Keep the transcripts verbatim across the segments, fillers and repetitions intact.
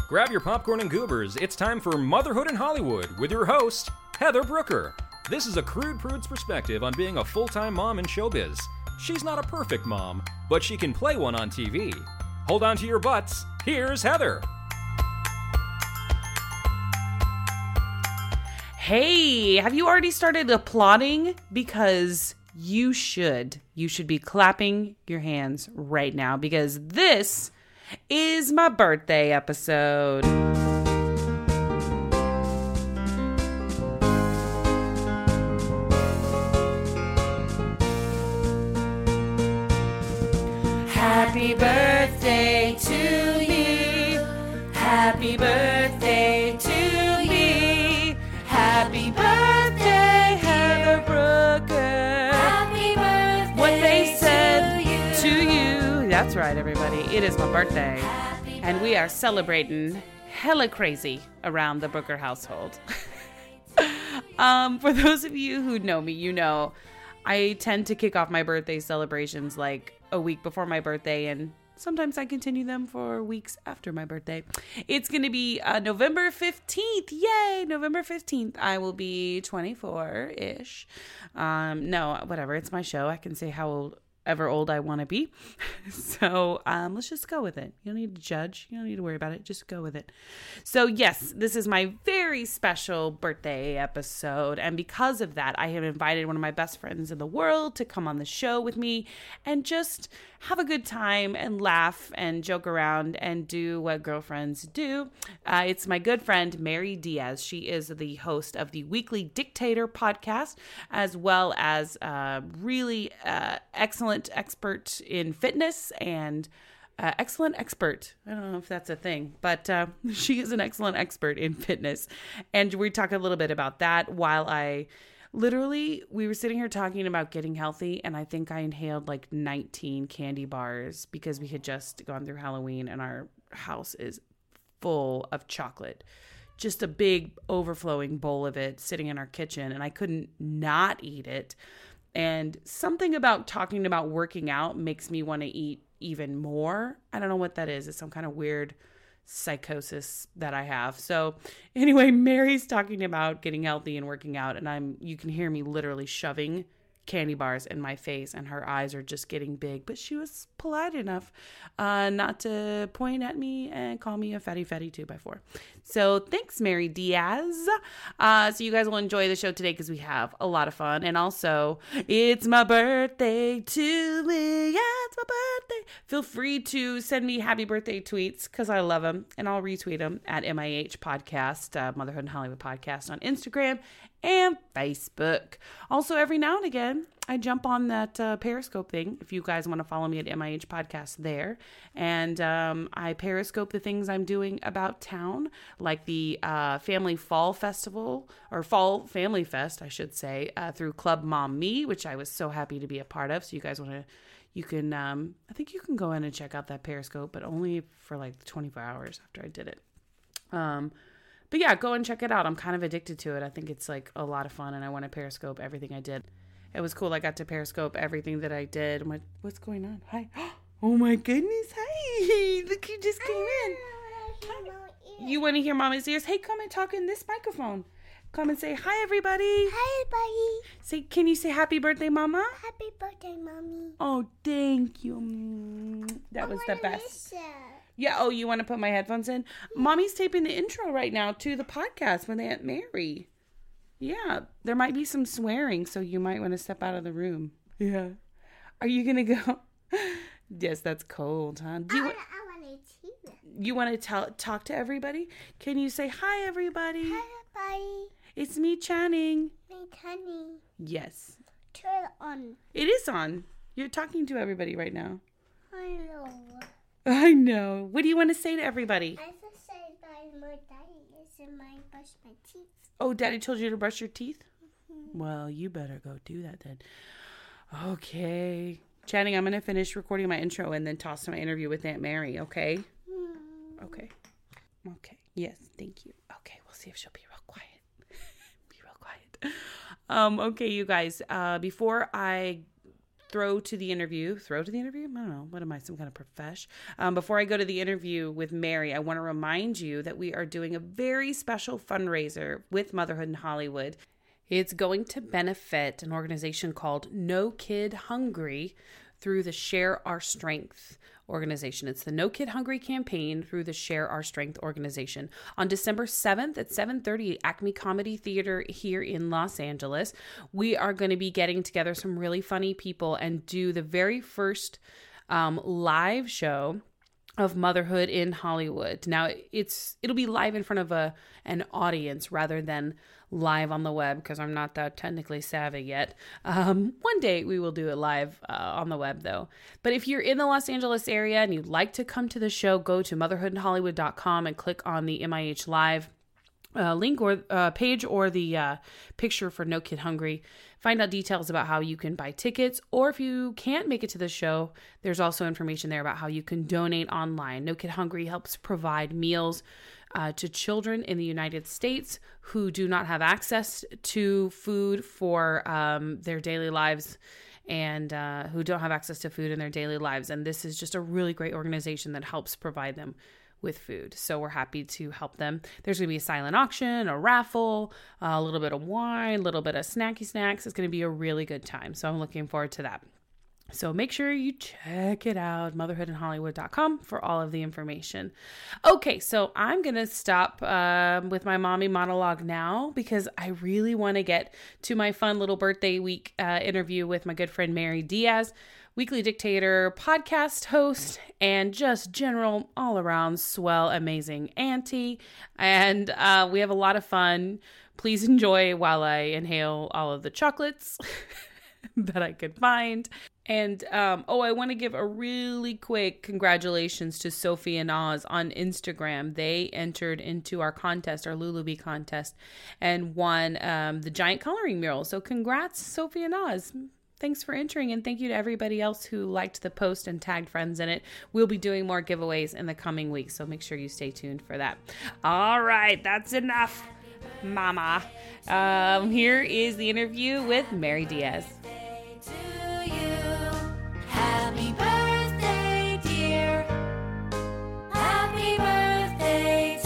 Grab your popcorn and goobers. It's time for Motherhood in Hollywood with your host, Heather Brooker. This is a crude prude's perspective on being a full-time mom in showbiz. She's not a perfect mom, but she can play one on T V. Hold on to your butts. Here's Heather. Hey, have you already started applauding? Because you should. You should be clapping your hands right now because this is my birthday episode. Happy birthday to you. Happy birthday to me. Happy birthday, Heather Brooker. Happy birthday What they said to you. to you. That's right, everybody. It is my birthday. And we are celebrating hella crazy around the Brooker household. um, for those of you who know me, you know I tend to kick off my birthday celebrations like a week before my birthday, and sometimes I continue them for weeks after my birthday. It's going to be uh, November fifteenth. Yay! November fifteenth. I will be twenty-four-ish. Um, no, whatever. It's my show. I can say how old, ever old I want to be. So um, let's just go with it. You don't need to judge. You don't need to worry about it. Just go with it. So yes, this is my very special birthday episode. And because of that, I have invited one of my best friends in the world to come on the show with me and just have a good time and laugh and joke around and do what girlfriends do. Uh, it's my good friend, Mary Diaz. She is the host of the Weekly Dictator podcast, as well as a really uh, excellent expert in fitness and uh, excellent expert. I don't know if that's a thing, but uh, she is an excellent expert in fitness. And we talk a little bit about that while I... Literally, we were sitting here talking about getting healthy, and I think I inhaled like nineteen candy bars because we had just gone through Halloween, and our house is full of chocolate. Just a big overflowing bowl of it sitting in our kitchen, and I couldn't not eat it. And something about talking about working out makes me want to eat even more. I don't know what that is. It's some kind of weird psychosis that I have. So anyway, Mary's talking about getting healthy and working out, and I'm you can hear me literally shoving candy bars in my face, and her eyes are just getting big, but she was polite enough uh not to point at me and call me a fatty fatty two by four. So thanks, Mary Diaz. Uh so you guys will enjoy the show today because we have a lot of fun, and also it's my birthday to me. Yeah, it's my birthday. Feel free to send me happy birthday tweets because I love them, and I'll retweet them at M I H podcast, uh, Motherhood in Hollywood podcast on Instagram and Facebook. Also, every now and again, I jump on that uh, Periscope thing. If you guys want to follow me at M I H podcast there, and um, I Periscope the things I'm doing about town, like the uh, Family Fall Festival, or Fall Family Fest, I should say, uh, through Club Mom Me, which I was so happy to be a part of. So you guys want to, you can, um, I think you can go in and check out that Periscope, but only for like twenty-four hours after I did it. Um, But yeah, go and check it out. I'm kind of addicted to it. I think it's like a lot of fun, and I want to Periscope everything I did. It was cool. I got to Periscope everything that I did. I'm like, what's going on? Hi. Oh my goodness. Hi. Look, you just came in. You want to hear Mama's ears? Hey, come and talk in this microphone. Come and say hi, everybody. Hi, everybody. Say, can you say happy birthday, Mama? Happy birthday, Mommy. Oh, thank you. That was the best. Listen. Yeah, oh, you want to put my headphones in? Mommy's taping the intro right now to the podcast with Aunt Mary. Yeah, there might be some swearing, so you might want to step out of the room. Yeah. Are you going to go? Yes, that's cold, huh? Do you, I, wa- I want to see them. you want to tell, talk to everybody? Can you say, hi, everybody? Hi, everybody. It's me, Channing. Me, Honey. Yes. Turn it on. It is on. You're talking to everybody right now. Hello. I know. What do you want to say to everybody? I just said that my daddy is in my brush my teeth. Oh, Daddy told you to brush your teeth? Mm-hmm. Well, you better go do that then. Okay. Channing, I'm going to finish recording my intro and then toss to my interview with Aunt Mary, okay? Mm. Okay. Okay. Yes, thank you. Okay, we'll see if she'll be real quiet. Be real quiet. Um, okay, you guys, uh, before I throw to the interview, throw to the interview? I don't know. What am I, some kind of profesh? Um, before I go to the interview with Mary, I want to remind you that we are doing a very special fundraiser with Motherhood in Hollywood. It's going to benefit an organization called No Kid Hungry through the Share Our Strength organization. It's the No Kid Hungry campaign through the Share Our Strength organization. On December seventh at seven thirty at Acme Comedy Theater here in Los Angeles, we are going to be getting together some really funny people and do the very first um, live show of Motherhood in Hollywood. Now, it's it'll be live in front of a an audience rather than live on the web, because I'm not that technically savvy yet. Um, one day we will do it live uh, on the web, though. But if you're in the Los Angeles area and you'd like to come to the show, go to motherhood in hollywood dot com and click on the M I H Live uh, link or uh, page or the uh, picture for No Kid Hungry. Find out details about how you can buy tickets, or if you can't make it to the show, there's also information there about how you can donate online. No Kid Hungry helps provide meals uh, to children in the United States who do not have access to food for um, their daily lives and uh, who don't have access to food in their daily lives. And this is just a really great organization that helps provide them with food. So we're happy to help them. There's going to be a silent auction, a raffle, a little bit of wine, a little bit of snacky snacks. It's going to be a really good time. So I'm looking forward to that. So make sure you check it out, motherhood in hollywood dot com, for all of the information. Okay, so I'm going to stop uh, with my mommy monologue now because I really want to get to my fun little birthday week uh, interview with my good friend Mary Diaz, Weekly Dictator podcast host, and just general all-around swell, amazing auntie. And uh, we have a lot of fun. Please enjoy while I inhale all of the chocolates that I could find. And, um, oh, I want to give a really quick congratulations to Sophie and Oz on Instagram. They entered into our contest, our Lulubi contest, and won um, the giant coloring mural. So congrats, Sophie and Oz. Thanks for entering, and thank you to everybody else who liked the post and tagged friends in it. We'll be doing more giveaways in the coming weeks, so make sure you stay tuned for that. All right, that's enough, mama. Um, here is the interview with Mary Diaz. Happy birthday, dear. Happy birthday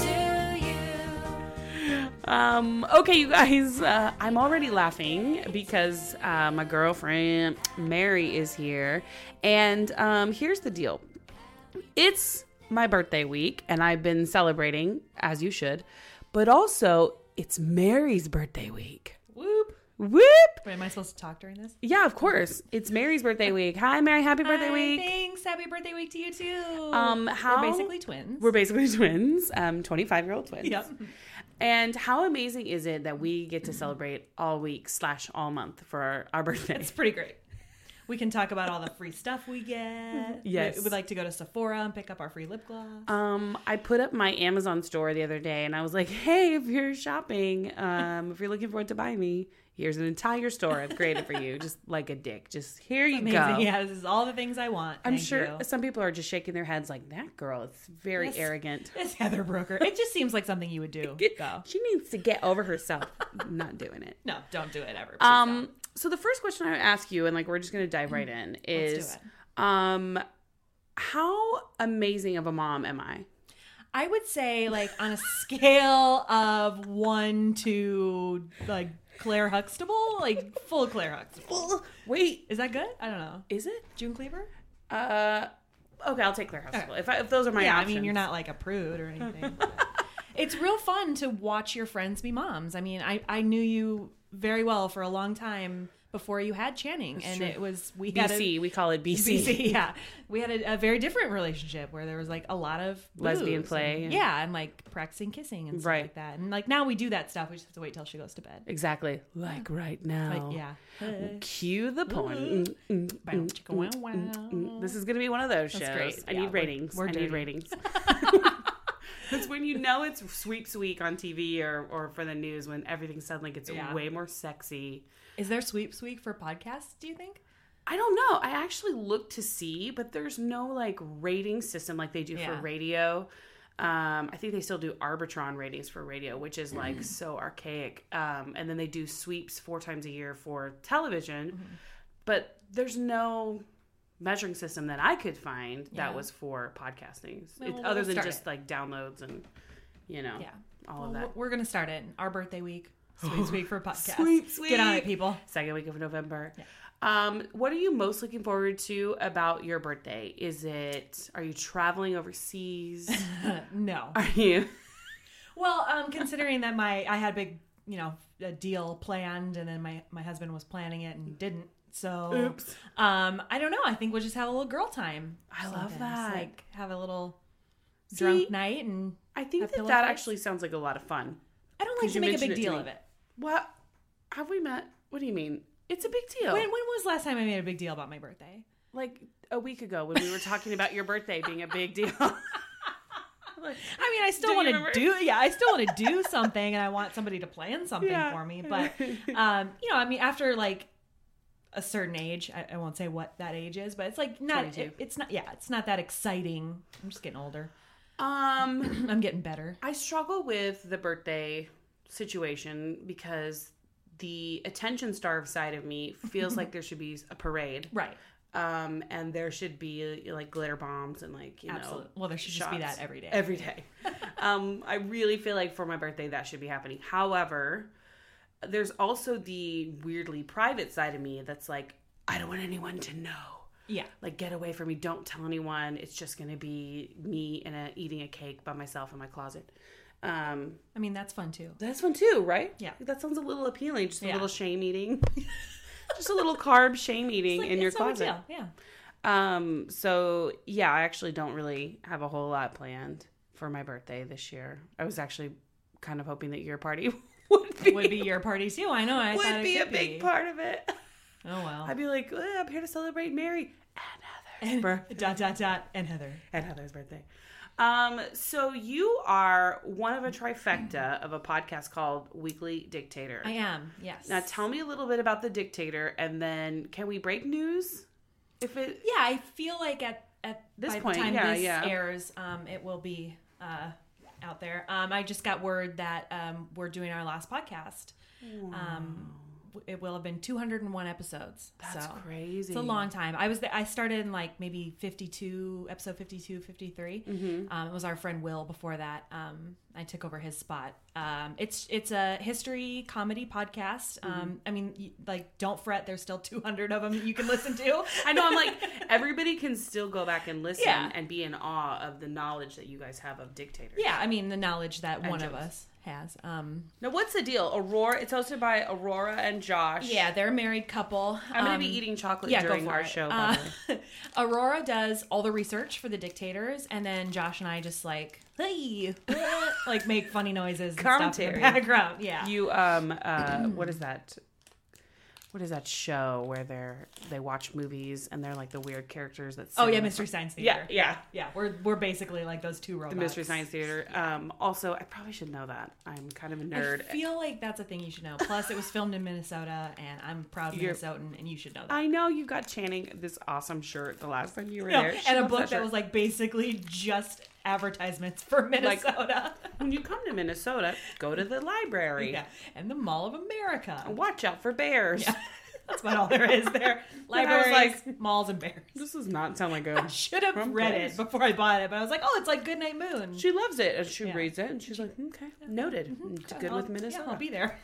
to you. Um, okay, you guys, uh, I'm already laughing because uh, my girlfriend Mary is here. And um, here's the deal. It's my birthday week, and I've been celebrating, as you should. But also, it's Mary's birthday week. Whoop. Whoop! Wait, am I supposed to talk during this? Yeah, of course. It's Mary's birthday week. Hi, Mary. Happy birthday Hi, week. Thanks. Happy birthday week to you, too. Um, how We're basically twins. We're basically twins. Um, twenty-five-year-old twins. Yep. And how amazing is it that we get to celebrate all week slash all month for our, our birthday? It's pretty great. We can talk about all the free stuff we get. Yes. We would like to go to Sephora and pick up our free lip gloss. Um, I put up my Amazon store the other day, and I was like, "Hey, if you're shopping, um, if you're looking forward to buy me, here's an entire store I've created for you, just like a dick. Just here you Amazing. go." Yeah, this is all the things I want. I'm Thank sure you. some people are just shaking their heads like, "That girl is very Yes. arrogant." It's Heather Brooker. It just seems like something you would do. Go. She needs to get over herself. Not doing it. No, don't do it ever. Please Um. So the first question I would ask you, and like we're just gonna dive right in, is, Let's do um, how amazing of a mom am I? I would say, like, on a scale of one to, like, Claire Huxtable, like, full Claire Huxtable. Wait, Is that good? I don't know. is it? June Cleaver? Uh, okay, I'll take Claire Huxtable. If I, if those are my yeah, options. I mean, you're not, like, a prude or anything. It's real fun to watch your friends be moms. I mean, I, I knew you very well for a long time before you had Channing, and true. it was we B had C. a, We call it B C. B C, yeah. We had a, a very different relationship where there was like a lot of Lesbian booze play and, and- yeah, and like practicing kissing and stuff Right. like that. And like now we do that stuff. We just have to wait till she goes to bed. Exactly. Like right now. Like yeah. Cue the porn. Mm, mm, Bow, mm, chicka, wow, mm, wow. mm, mm. This is going to be one of those shows. That's great. I Yeah, need we're- ratings. we're I need dirty. ratings. It's when you know it's sweeps week on T V or, or for the news when everything suddenly gets Yeah. way more sexy. Is there sweeps week for podcasts, do you think? I don't know. I actually looked to see, but there's no like rating system like they do Yeah. for radio. Um, I think they still do Arbitron ratings for radio, which is like Mm. so archaic. Um, and then they do sweeps four times a year for television. Mm-hmm. But there's no measuring system that I could find Yeah. that was for podcasting. Well, It- we'll other than start just it. like downloads and, you know, Yeah. all Well, of that. we're gonna start it. Our birthday week. Sweet, sweet for podcast. Sweet, sweet. Get on it, people. Second week of November. Yeah. Um, what are you most looking forward to about your birthday? Is it, are you traveling overseas? No. Are you? Well, um, considering that my I had a big, you know, a deal planned, and then my my husband was planning it and didn't. So, Oops. um, I don't know. I think we'll just have a little girl time. I love sometimes. that. Like have a little See, drunk night, and I think Have that pillow that fights? actually sounds like a lot of fun. I don't like 'Cause to you make a mentioned big it to deal me. of it. What? Have we met? What do you mean? It's a big deal. When when was the last time I made a big deal about my birthday? Like a week ago when we were talking about your birthday being a big deal. Like, I mean, I still Do you want to remember? do, yeah, I still want to do something, and I want somebody to plan something Yeah. for me. But, um, you know, I mean, after like a certain age, I, I won't say what that age is, but it's like not, twenty-two. it, it's not, yeah, it's not that exciting. I'm just getting older. um, I'm getting better. I struggle with the birthday situation because the attention starved side of me feels like there should be a parade. Right. Um, and there should be like glitter bombs and like, you Absolutely. know, Well, there should just be shots that every day. Every day. um, I really feel like for my birthday that should be happening. However, there's also the weirdly private side of me that's like, I don't want anyone to know. Yeah. Like, get away from me. Don't tell anyone. It's just going to be me and a, eating a cake by myself in my closet. Um, I mean, that's fun too. that's fun too, right? Yeah. That sounds a little appealing. Just a Yeah. little shame eating. Just a little carb shame eating Like, in your it's no big closet. deal. Yeah. Um, so yeah, I actually don't really have a whole lot planned for my birthday this year. I was actually kind of hoping that your party would be, Would be your party too. I know. I thought would it be a could big be. part of it. Oh, well. I'd be like, "Eh, I'm here to celebrate Mary and Heather's birthday. dot, dot, dot, and Heather. And Heather's birthday. Um, so you are one of a trifecta of a podcast called Weekly Dictator. I am. Yes. Now tell me a little bit about the Dictator, and then can we break news? If it Yeah, I feel like at at This by point, the time yeah, this yeah. airs, um, it will be uh, out there. Um, I just got word that um, we're doing our last podcast. Um, w- it will have been two hundred one episodes. That's so crazy. It's a long time. I was th- I started in like maybe fifty-two, episode fifty-two, fifty-three. Mm-hmm. Um, it was our friend Will before that. Um, I took over his spot. Um, it's it's a history comedy podcast. Mm-hmm. Um, I mean, y- like, don't fret. There's still two hundred of them you can listen to. I know. I'm like, everybody can still go back and listen Yeah. and be in awe of the knowledge that you guys have of Dictator. Yeah, I mean, the knowledge that And one of Jones. us has. Um, Now, what's the deal? Aurora. It's hosted by Aurora and Josh. yeah, they're a married couple. I'm gonna Um, be eating chocolate yeah, during go for our it. show. By Uh, the way. Aurora does all the research for the Dictators, and then Josh and I just like, hey, like make funny noises and stuff in Commentary. the background. Yeah. You um uh what is that? What is that show where they're they watch movies and they're like the weird characters that? oh sit yeah, in the Mystery front- Science Theater. Yeah, yeah. Yeah, we're we're basically like those two robots. The Mystery Science Theater. Um, also, I probably should know that. I'm kind of a nerd. I feel like that's a thing you should know. Plus, it was filmed in Minnesota, and I'm proud You're- Minnesotan, and you should know that. I know you got Channing this awesome shirt the last time you were No, there. She and a loves book that, shirt. was like basically just advertisements for Minnesota. When you come to Minnesota, go to the library. yeah, and the Mall of America. Watch out for bears. Yeah. That's about all there is there. But I was Libraries, malls, and bears. This does not sound like I a. should have From read place. it before I bought it, but I was like, oh, it's like Goodnight Moon. She loves it, and she Yeah. reads it, and she's like, okay, noted. It's good I'll- with Minnesota. Yeah, I'll be there.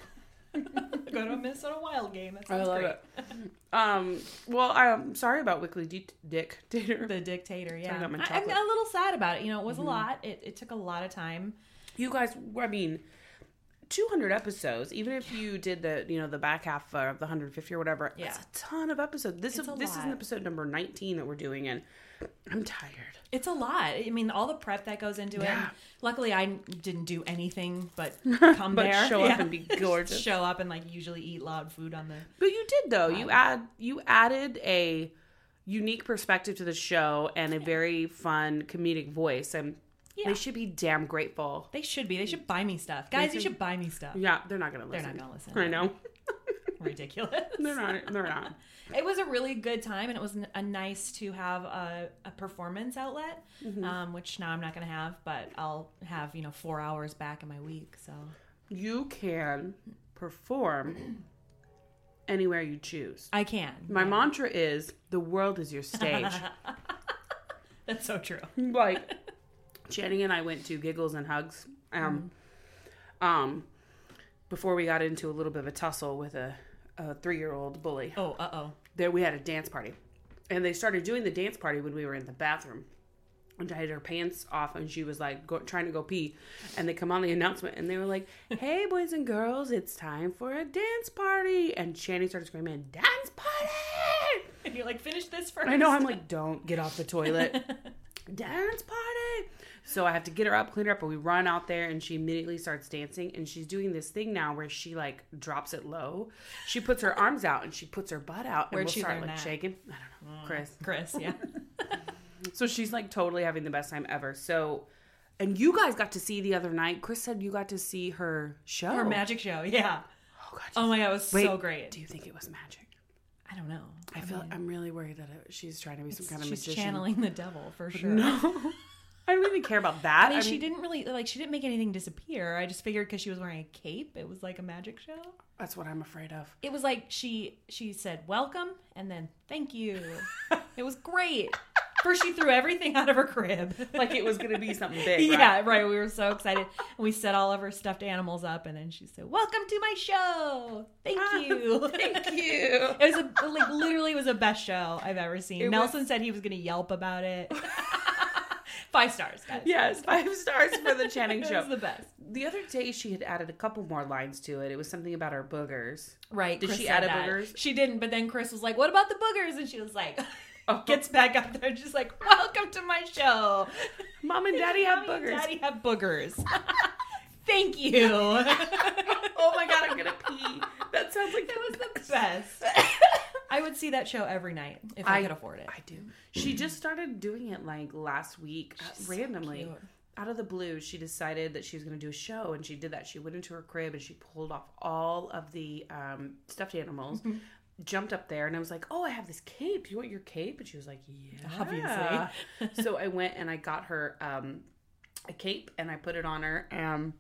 Go to a Minnesota Wild game. That I sounds love great. it. Um, well, I'm sorry about Weekly D- Dictator. The Dictator, yeah. Talking about my I, I'm chocolate. a little sad about it. You know, it was a lot. It, it took a lot of time. You guys, I mean, two hundred episodes. Even if you did the, you know, the back half of the one hundred fifty or whatever, Yeah. it's a ton of episodes. This It's is a this is lot. episode number nineteen that we're doing, and I'm tired. It's a lot. I mean, all the prep that goes into it. Yeah. And luckily, I didn't do anything but come But there, show up Yeah. and be gorgeous. show up and like usually eat loud food on the. But you did though. You add you added a unique perspective to the show and a very fun comedic voice, and Yeah. they should be damn grateful. They should be. They should buy me stuff, guys. You should- should buy me stuff. Yeah, they're not gonna They're listen. not gonna listen. I know. Ridiculous. They're not. They're not. It was a really good time, and it was n- a nice to have a, a performance outlet, Mm-hmm. um, which now I'm not going to have, but I'll have, you know, four hours back in my week. So You can perform anywhere you choose. I can. My yeah. mantra is, the world is your stage. That's so true. Like, Channing and I went to Giggles and Hugs um, mm. um, before we got into a little bit of a tussle with a, a three-year-old bully. Oh, uh-oh. There we had a dance party. And they started doing the dance party when we were in the bathroom. And I had her pants off, and she was like go, trying to go pee. And they come on the announcement, and they were like, "Hey, boys and girls, it's time for a dance party." And Channing started screaming, "Dance party!" And you're like, "Finish this first." I know. I'm like, "Don't get off the toilet." Dance party. So I have to get her up, clean her up, but we run out there, and she immediately starts dancing. And she's doing this thing now where she like drops it low. She puts her arms out and she puts her butt out, and Where'd we'll she start learn like that? shaking. I don't know, Chris. Chris, yeah. So she's like totally having the best time ever. So, and you guys got to see the other night. Chris said you got to see her show, Her magic show, yeah. Oh god! Oh my god, it was Wait, so great. Do you think it was magic? I don't know. I, I feel mean, I'm really worried that it, she's trying to be some kind of she's magician. channeling the devil for sure. No, I don't even care about that. I mean, I she mean, didn't really like. She didn't make anything disappear. I just figured because she was wearing a cape, it was like a magic show. That's what I'm afraid of. It was like she she said welcome and then thank you. It was great. First, she threw everything out of her crib, Like it was going to be something big. Right? Yeah, right. We were so excited. And we set all of her stuffed animals up, and then she said, "Welcome to my show. Thank you. Thank you." It was a, like literally it was the best show I've ever seen. It Nelson was... said he was going to Yelp about it. Five stars, guys. Yes, five stars for the Channing show. It was the best. The other day, she had added a couple more lines to it. It was something about her boogers. Right. Did Chris she said add a that. boogers? She didn't, but then Chris was like, "What about the boogers?" And she was like, Oh. gets back up there and just like, "Welcome to my show. Mom and Daddy have Mommy and boogers. Daddy have boogers." Thank you. Oh my god, I'm gonna pee. That sounds like It was the best. I would see that show every night if I, could afford it. I do. She just started doing it like last week, uh, She's so randomly. cute. Out of the blue, she decided that she was going to do a show, and she did that. She went into her crib and she pulled off all of the um, stuffed animals, jumped up there, and I was like, "Oh, I have this cape. You want your cape?" And she was like, "Yeah, Obviously." So I went and I got her um, a cape, and I put it on her. And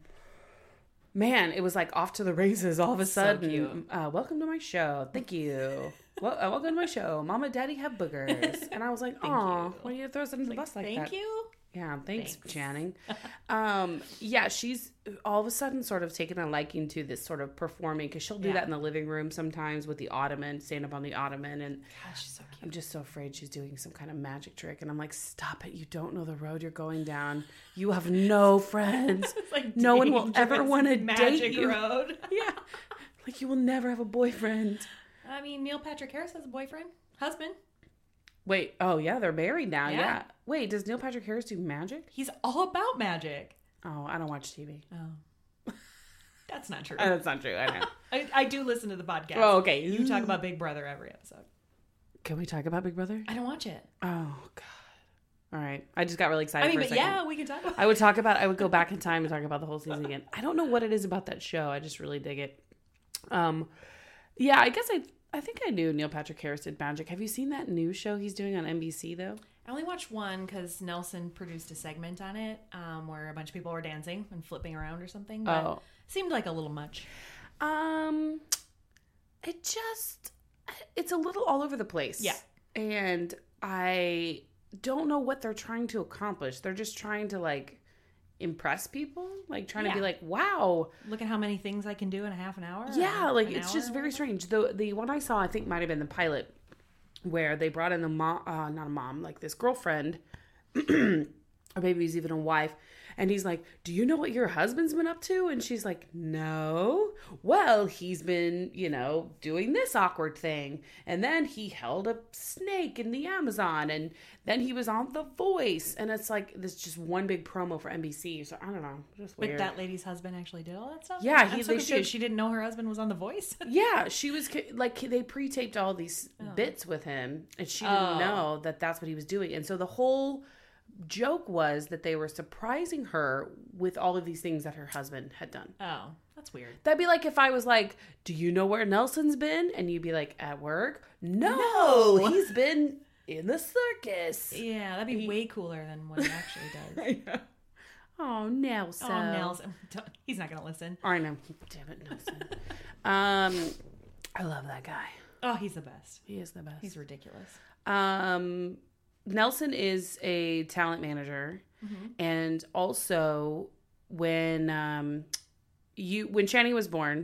man, it was like off to the races all of a So sudden. cute. Uh, welcome to my show. Thank you. Well, uh, welcome to my show. Mom and Daddy have boogers. And I was like, Thank "Aw, you. why do you throw us under the bus like Thank that?" you. Yeah, thanks, Thanks. Channing. Um, yeah, she's all of a sudden sort of taken a liking to this sort of performing, because she'll do Yeah. that in the living room sometimes with the ottoman, stand up on the ottoman, and Gosh, she's so cute. I'm just so afraid she's doing some kind of magic trick. And I'm like, "Stop it. You don't know the road you're going down. You have no friends. It's like No one will ever dangerous want to date magic you." road. Yeah. Like, you will never have a boyfriend. I mean, Neil Patrick Harris has a boyfriend, husband. Wait, oh, yeah, they're married now. Yeah. Yeah. Wait, does Neil Patrick Harris do magic? He's all about magic. Oh, I don't watch T V. Oh, that's not true. Oh, that's not true. I know. I, I do listen to the podcast. Oh, okay. You talk about Big Brother every episode. Can we talk about Big Brother? I don't watch it. Oh, God. All right. I just got really excited I mean, for a but second. yeah, we can talk about I would talk about, I would go back in time and talk about the whole season again. I don't know what it is about that show. I just really dig it. Um, yeah, I guess I, I think I knew Neil Patrick Harris did magic. Have you seen that new show he's doing on N B C, though? I only watched one because Nelson produced a segment on it um, where a bunch of people were dancing and flipping around or something. But Oh. seemed like a little much. Um, it just, it's a little all over the place. Yeah. And I don't know what they're trying to accomplish. They're just trying to, like, impress people, like trying to be Yeah. like, "Wow, Look at how many things I can do in a half an hour. yeah," or like an it's hour just or very whatever. strange. The the one I saw, I think, might have been the pilot, where they brought in the mom, uh, not a mom, like this girlfriend, or maybe he's even a wife, and he's like, "Do you know what your husband's been up to?" And she's like, "No." "Well, he's been, you know, doing this awkward thing, and then he held a snake in the Amazon, and then he was on The Voice," and it's like this just one big promo for N B C. So I don't know, just But weird. that lady's husband actually did all that stuff? Yeah, I'm he- so they confused. showed- She didn't know her husband was on The Voice? Yeah, she was like, they pre-taped all these bits with him, and she didn't Oh. know that that's what he was doing. And so the whole joke was that they were surprising her with all of these things that her husband had done. Oh, that's weird. That'd be like if I was like, "Do you know where Nelson's been?" And you'd be like, "At work." No, No. he's been in the circus. Yeah, that'd be way cooler than what he actually does. Oh, Nelson. Oh, Nelson. He's not going to listen. I know. Damn it, Nelson. um, I love that guy. Oh, he's the best. He is the best. He's ridiculous. Um, Nelson is a talent manager, Mm-hmm. and also when um, you when Channing was born,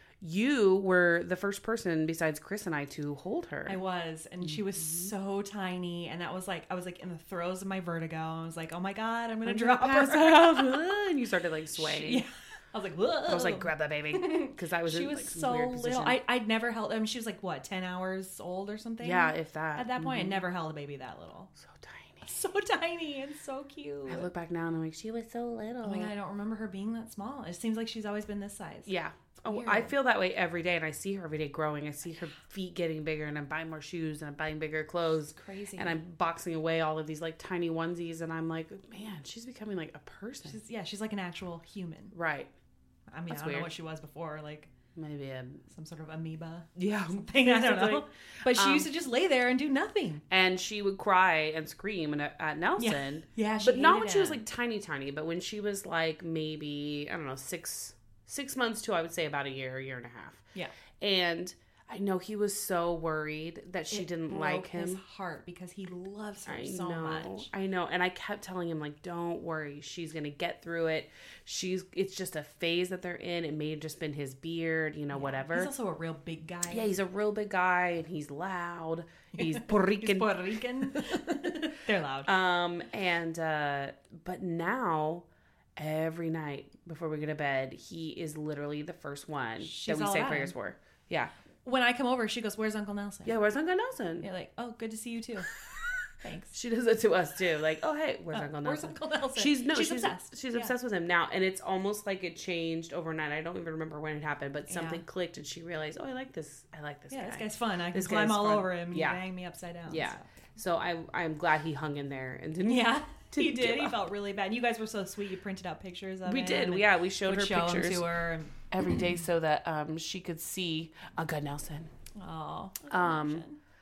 you were the first person besides Chris and I to hold her. I was, and she was so tiny, and that was like I was like in the throes of my vertigo. I was like, "Oh my god, I'm gonna drop pass her!" out, and you started like swaying. Yeah. I was like, "Whoa!" I was like, "Grab that baby," because I was. She in, was like, some so weird little. position. I I'd never held. I mean, she was like what, ten hours old or something? Yeah, if that. At that point, Mhm. I never held a baby that little. So tiny. So tiny and so cute. I look back now and I'm like, she was so little. Oh my god, I don't remember her being that small. It seems like she's always been this size. Yeah. Oh, Weird. I feel that way every day, and I see her every day growing. I see her feet getting bigger, and I'm buying more shoes, and I'm buying bigger clothes. Crazy. And I'm boxing away all of these like tiny onesies, and I'm like, man, she's becoming like a person. She's, yeah, she's like an actual human. Right. I mean, That's I don't weird. know what she was before, like Maybe a some sort of amoeba yeah thing. I don't know. But she Um, used to just lay there and do nothing. And she would cry and scream at, at Nelson. Yeah, she but not hated when she was it. like tiny, tiny. But when she was like maybe I don't know six six months to I would say about a year, a year and a half. Yeah. And I know he was so worried that she It didn't broke like his him. heart because he loves her I so know, much. I know, and I kept telling him like, "Don't worry, she's gonna get through it. She's it's just a phase that they're in. It may have just been his beard, you know, whatever." He's also a real big guy. Yeah, he's a real big guy, and he's loud. He's Puerto He's Rican. Puerto Rican. They're loud. Um, and uh, but now every night before we go to bed, he is literally the first one She's that we all say about prayers him. for. Yeah, When I come over, she goes, "Where's Uncle Nelson?" yeah. Where's Uncle Nelson? You're like, "Oh, good to see you too." Thanks. She does it to us too. Like, oh hey, where's Uh, Uncle where's Nelson? Uncle Nelson? She's no, she's, she's, obsessed. She's Yeah. obsessed with him now, and it's almost like it changed overnight. I don't even remember when it happened, but Yeah. something clicked, and she realized, oh, I like this. I like this Yeah, guy. this guy's fun. I can This climb guy's all fun. over him and Yeah. he bang me upside down. Yeah. so. So I, I'm glad he hung in there and didn't. Yeah, he didn't did. give He up. felt really bad. You guys were so sweet. You printed out pictures of We him. did. and Yeah, we showed would her show pictures him to her. And, every day so that um she could see Uncle Nelson. oh, Um,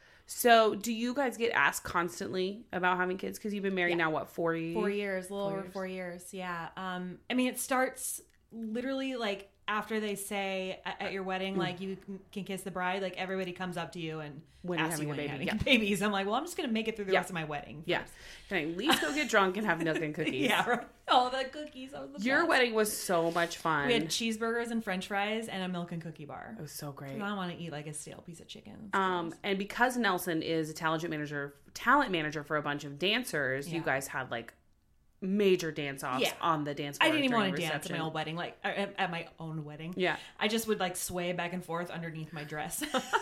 So, do you guys get asked constantly about having kids? Because you've been married Yeah. now, what, four years? four years, a little Four over years. four years. Yeah. Um, I mean, it starts literally like after they say at, at your wedding, like you can- can kiss the bride. Like everybody comes up to you and When you're asks you having a when you're baby, having babies. I'm like, well, I'm just gonna make it through the Yeah. rest of my wedding. Yeah. Can I at least go get drunk and have milk and cookies? Yeah. Right. Oh, the cookies. That was the Your best. wedding was so much fun. We had cheeseburgers and French fries and a milk and cookie bar. It was so great. And I want to eat like a stale piece of chicken. It's Um, gross. and because Nelson is a talent manager, talent manager for a bunch of dancers, you Yeah. guys had like major dance offs Yeah. on the dance I floor. didn't even during want to dance at reception. my own wedding, like or at at my own wedding. Yeah. I just would like sway back and forth underneath my dress.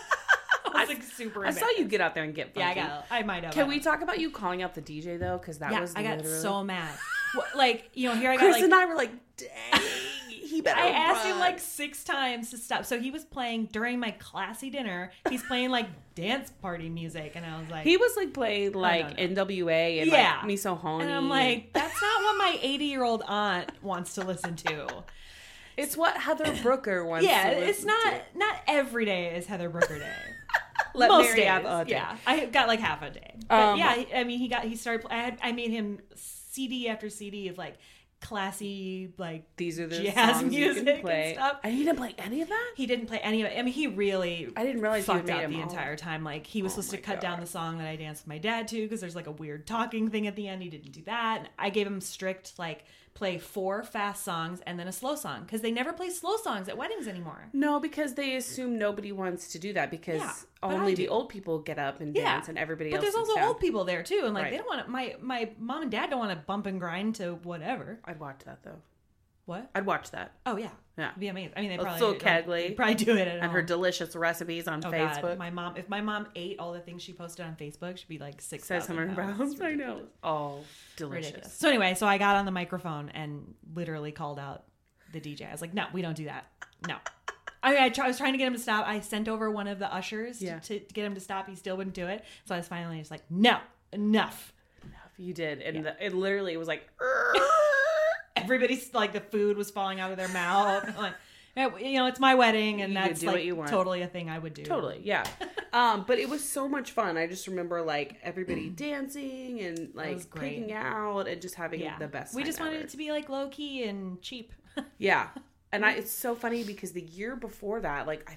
I was like super. I saw you get out there and get funky. Yeah, I got. I might have. Can we talk about you calling out the D J though? Because that Yeah, was I got literally... so mad. What, like you know, here I got Chris like. and I were like, dang, he better I asked him run. like six times to stop. So he was playing during my classy dinner. He's playing like dance party music, and I was like, He was like playing like no. N W A and Yeah. like Me So Honey. and I'm like, that's not what my eighty year old aunt wants to listen to. it's what Heather Brooker wants. Yeah, to it's listen not to. not every day is Heather Brooker Day. Let Most Mary days, have a day. yeah. I got like half a day. But Um, yeah, he- I mean, he got he started. I had I made him C D after C D of like classy like. These are the jazz songs music you and can play. stuff. And he didn't play any of that. He didn't play any of it. I mean, he really. I didn't realize you fucked made up him the all- entire time. Like he was Oh supposed to my cut down God. the song that I danced with my dad to because there's like a weird talking thing at the end. He didn't do that. And I gave him strict like play four fast songs and then a slow song because they never play slow songs at weddings anymore. No, because they assume nobody wants to do that because Yeah, but only I the do. old people get up and Yeah. dance and everybody But else there's sits also down. old people there too, and like Right. they don't want to. My my mom and dad don't want to bump and grind to whatever. I'd watch that though. What? I'd watch that. Oh yeah, Yeah. It'd be amazing. I mean, they Well, probably Phil like, Kegley they'd probably do it at And her home. delicious recipes on Oh Facebook. God, my mom. If my mom ate all the things she posted on Facebook, she'd be like six Says thousand Summer pounds. Browns. I know. Oh, delicious. Ridiculous. So anyway, so I got on the microphone and literally called out the D J. I was like, "No, we don't do that. No." I mean, I, try, I was trying to get him to stop. I sent over one of the ushers to, Yeah. to, to get him to stop. He still wouldn't do it. So I was finally just like, "No, enough." You did. And the, it literally was like, Everybody's like, the food was falling out of their mouth. I'm like, yeah, you know, it's my wedding, and You could that's do like what you want. totally a thing I would do. totally, yeah. um, but it was so much fun. I just remember like everybody dancing and like was great. picking out and just having Yeah, the best we time just wanted ever. it to be like low key and cheap. Yeah. And I, it's so funny because the year before that, like I think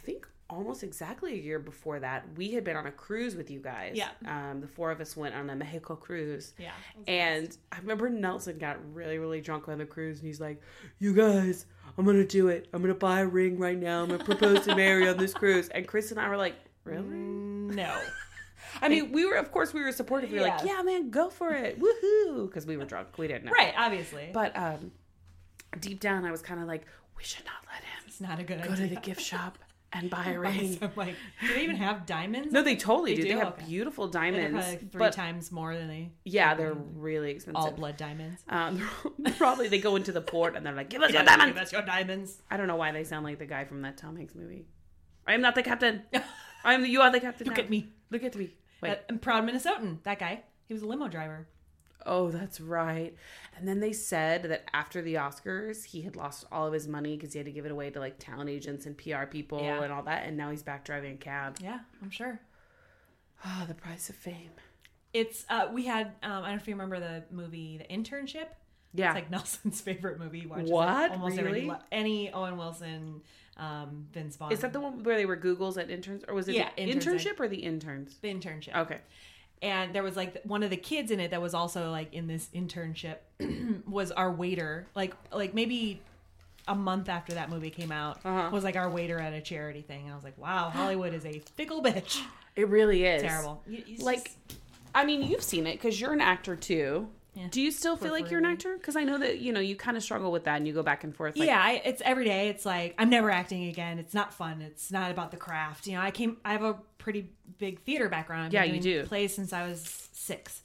almost exactly a year before that, we had been on a cruise with you guys. Yeah. Um, the four of us went on a Mexico cruise. Yeah. And I remember Nelson got really, really drunk on the cruise, and he's like, "You guys, I'm gonna do it. I'm gonna buy a ring right now. I'm gonna propose to Mary on this cruise." And Chris and I were like, "Really?" No. I mean, we were, of course, we were supportive. We were like, Yeah. "Yeah, man, go for it, woohoo!" Because we were drunk. We didn't know. Right, obviously. But um, deep down, I was kind of like, we should not let him It's not a good go idea. to the gift shop and buy a ring. I'm like, do they even have diamonds? No, they totally They do. do? They have Okay. beautiful And they're diamonds. probably like three but times more than they yeah, they're really expensive. all blood diamonds. Um, probably they go into the port and they're like, "Give us your Give diamonds." us your diamonds. I don't know why they sound like the guy from that Tom Hanks movie. I am not the captain. I am. You are the captain. Look now. at me. Look at me. Wait. That, I'm proud Minnesotan. That guy. He was a limo driver. Oh, that's right. And then they said that after the Oscars, he had lost all of his money because he had to give it away to like talent agents and P R people Yeah. and all that. And now he's back driving a cab. Yeah, I'm sure. Ah, the price of fame. It's uh we had um I don't know if you remember the movie The Internship. Yeah. It's like Nelson's favorite movie. He watches What? it almost Really? every any Owen Wilson, um, Vince Vaughn. Is that the one where they were Googles at interns, or was it Yeah, the interns, internship or the interns? The Internship? Okay. And there was like one of the kids in it that was also like in this internship was our waiter. Like like maybe a month after that movie came out, Uh-huh. was like our waiter at a charity thing. And I was like, wow, Hollywood is a fickle bitch. It really is Terrible. You- it's Like, just- I mean, you've seen it because you're an actor too. Yeah. Do you still feel like you're an Peripherally. actor? Because I know that you know you kind of struggle with that, and you go back and forth. Like, yeah, I, it's every day. It's like I'm never acting again. It's not fun. It's not about the craft. You know, I came. I have a pretty big theater background. I've been Yeah, you doing do. Plays since I was six.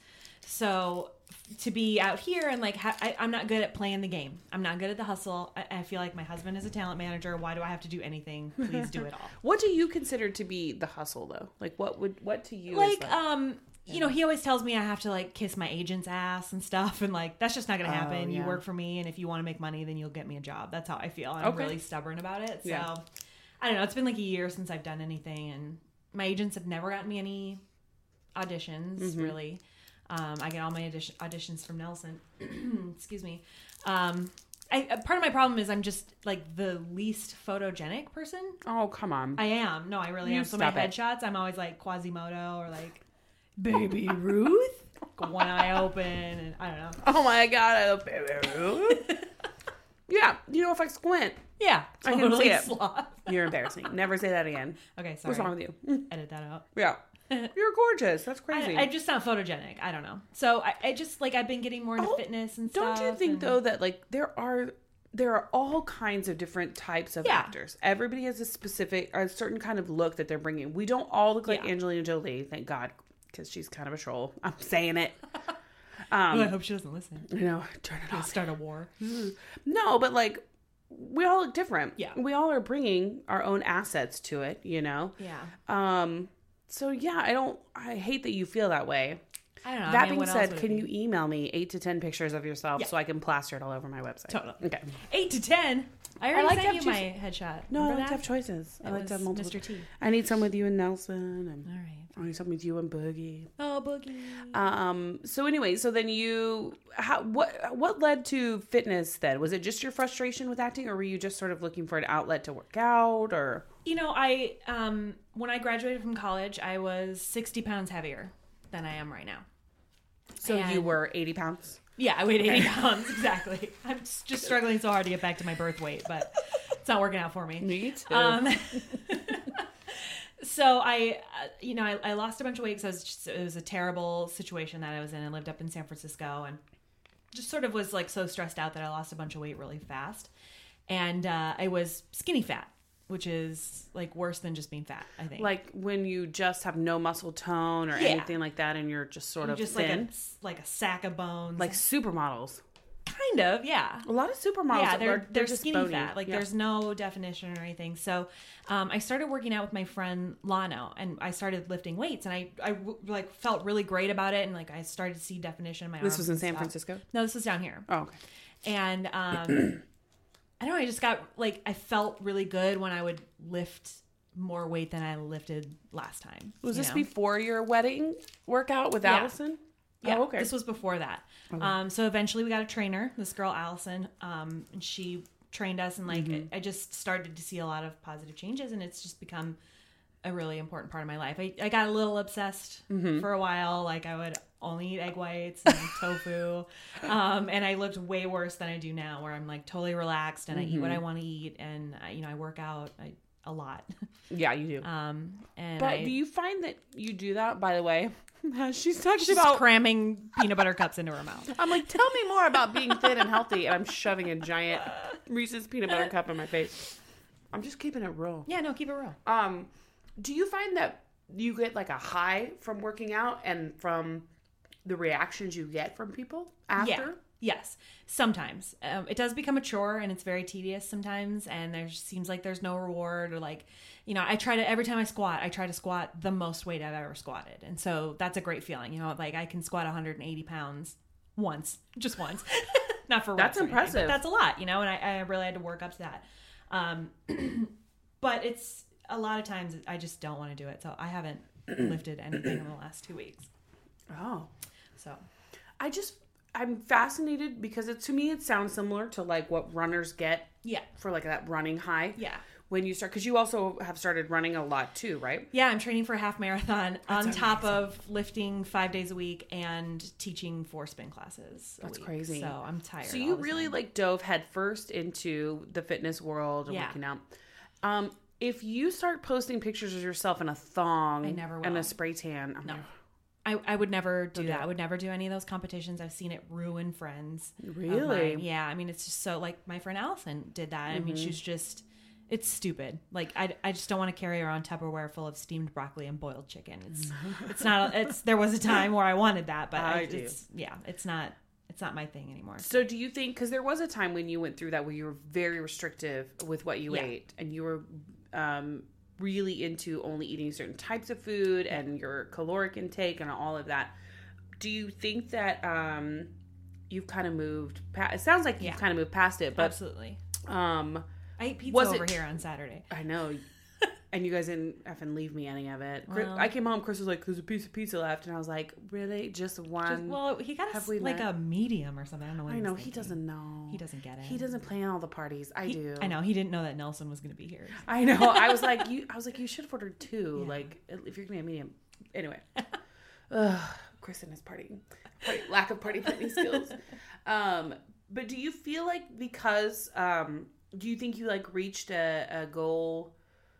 So to be out here and like ha- I, I'm not good at playing the game. I'm not good at the hustle. I, I feel like my husband is a talent manager. Why do I have to do anything? Please do it all. What do you consider to be the hustle, though? Like, what would what to you? like is like, um you know, he always tells me I have to like kiss my agent's ass and stuff, and like that's just not gonna happen. Oh, You yeah. work for me, and if you want to make money, then you'll get me a job. That's how I feel. I'm Okay. really stubborn about it. So Yeah. I don't know. It's been like a year since I've done anything, and my agents have never gotten me any auditions. Mm-hmm. Really, um, I get all my audition- auditions from Nelson. Excuse me. Um, I, uh, part of my problem is I'm just like the least photogenic person. oh, come on. I am. No, I really You am. So my stop it. headshots, I'm always like Quasimodo or like Baby Ruth. One eye open, and I don't know. oh my god, I love Baby Ruth. Yeah, you know, if I squint, Yeah, I can totally see it. sloth. you're embarrassing. Never say that again. Okay, sorry. What's wrong with you? Edit that out. Yeah, you're gorgeous. That's crazy. I, I just sound photogenic. I don't know. So I, I just like I've been getting more into Oh, fitness and Don't stuff. you think and- though that like there are there are all kinds of different types of Yeah. actors. Everybody has a specific or a certain kind of look that they're bringing. We don't all look like Yeah. Angelina Jolie, thank God, because she's kind of a troll. I'm saying it. Oh, I Um, hope she doesn't listen. you know, turn it off. Start a war. No, but like we all look different. Yeah. we all are bringing our own assets to it. You know. Yeah. Um. So yeah, I don't. I hate that you feel that way. I don't know. I That mean, being what else said, would it can be? you email me eight to ten pictures of yourself Yeah. so I can plaster it all over my website? Totally. Okay. Eight to ten. I already like to sent have you two- my headshot. No, I Remember like to that? have choices. I It like to have was multiple. Mister T. I need some with you and Nelson, and All right. I need some with you and Boogie. Oh, boogie. Um. So anyway, so then you, how, what, what led to fitness then? Was it just your frustration with acting, or were you just sort of looking for an outlet to work out, or? You know, I um when I graduated from college, I was sixty pounds heavier than I am right now. So you And- were eighty pounds. Yeah, I weighed eighty pounds exactly. I'm just just struggling so hard to get back to my birth weight, but it's not working out for me. Me too. Um, so I, uh, you know, I, I lost a bunch of weight because I was just, it was a terrible situation that I was in. I lived up in San Francisco and just sort of was like so stressed out that I lost a bunch of weight really fast. And uh, I was skinny fat, which is like worse than just being fat, I think. Like when you just have no muscle tone or Yeah. anything like that, and you're just sort You're of just thin, like a like a sack of bones, like supermodels. kind of, yeah. A lot of supermodels. Yeah, are, they're they're, just skinny bony. fat. Like Yeah. there's no definition or anything. So, um, I started working out with my friend Lano, and I started lifting weights, and I I like felt really great about it, and like I started to see definition in my. This arms was in and San stuff. Francisco. No, this was down here, Oh, okay. and um, I don't know. I just got like I felt really good when I would lift more weight than I lifted last time. Was you this know? before your wedding workout with Yeah. Allison? Yeah, Oh, okay. this was before that. Um, so eventually we got a trainer, this girl Allison, um, and she trained us, and like I, I just started to see a lot of positive changes, and it's just become a really important part of my life. I, I got a little obsessed for a while. Like I would only eat egg whites and tofu. Um, and I looked way worse than I do now, where I'm like totally relaxed and I eat what I want to eat. And I, you know, I work out I, a lot. Yeah, you do. Um, and but I, do you find that you do that, by the way? She's talking she's about cramming peanut butter cups into her mouth. I'm like, tell me more about being thin and healthy. And I'm shoving a giant Reese's peanut butter cup in my face. I'm just keeping it real. Yeah, no, keep it real. Um, do you find that you get like a high from working out and from the reactions you get from people after? Yeah. Yes, sometimes. Um, it does become a chore and it's very tedious sometimes, and there seems like there's no reward, or like, you know, I try to, every time I squat, I try to squat the most weight I've ever squatted. And so that's a great feeling, you know, like I can squat one hundred eighty pounds once, just once. Not for That's reps or anything, impressive. but that's a lot, you know, and I, I really had to work up to that. Um, but it's, a lot of times I just don't want to do it. So I haven't lifted anything in the last two weeks. Oh. So I just, I'm fascinated because it, to me, it sounds similar to like what runners get yeah, for like that running high. yeah. When you start, because you also have started running a lot too, right? Yeah, I'm training for a half marathon on top of lifting five days a week and teaching four spin classes a That's week. crazy. So I'm tired. So all you the really time. like dove headfirst into the fitness world and Yeah. working out. Um, if you start posting pictures of yourself in a thong I never and will. a spray tan, I'm No. like, I, I would never do do that. it. I would never do any of those competitions. I've seen it ruin friends. of Really? mine. Yeah. I mean, it's just so, like, my friend Allison did that. I Mm-hmm. mean, she's just, it's stupid. Like, I, I just don't want to carry around Tupperware full of steamed broccoli and boiled chicken. It's, it's not, it's, there was a time where I wanted that, but I I, do. it's, yeah, it's not, it's not my thing anymore. So do you think, because there was a time when you went through that where you were very restrictive with what you Yeah. ate and you were um, really into only eating certain types of food and your caloric intake and all of that. Do you think that um, you've kind of moved past, it sounds like you've Yeah. kind of moved past it, but Absolutely. um, I ate pizza Was over it- here on Saturday. I know. And you guys didn't effing leave me any of it. Chris- Well- I came home, Chris was like, there's a piece of pizza left. And I was like, really? Just one? Just, well, he got have us we like met? a medium or something. I don't know what I he was know. He thinking. doesn't know. He doesn't get it. He doesn't plan all the parties. I He- do. I know. He didn't know that Nelson was going to be here. I know. I was like, you. I was like, you should have ordered two. Yeah. Like, if you're gonna be a medium. Anyway, Ugh, Chris and his party, party, lack of party planning skills. Um, but do you feel like because um, do you think you like reached a, a goal,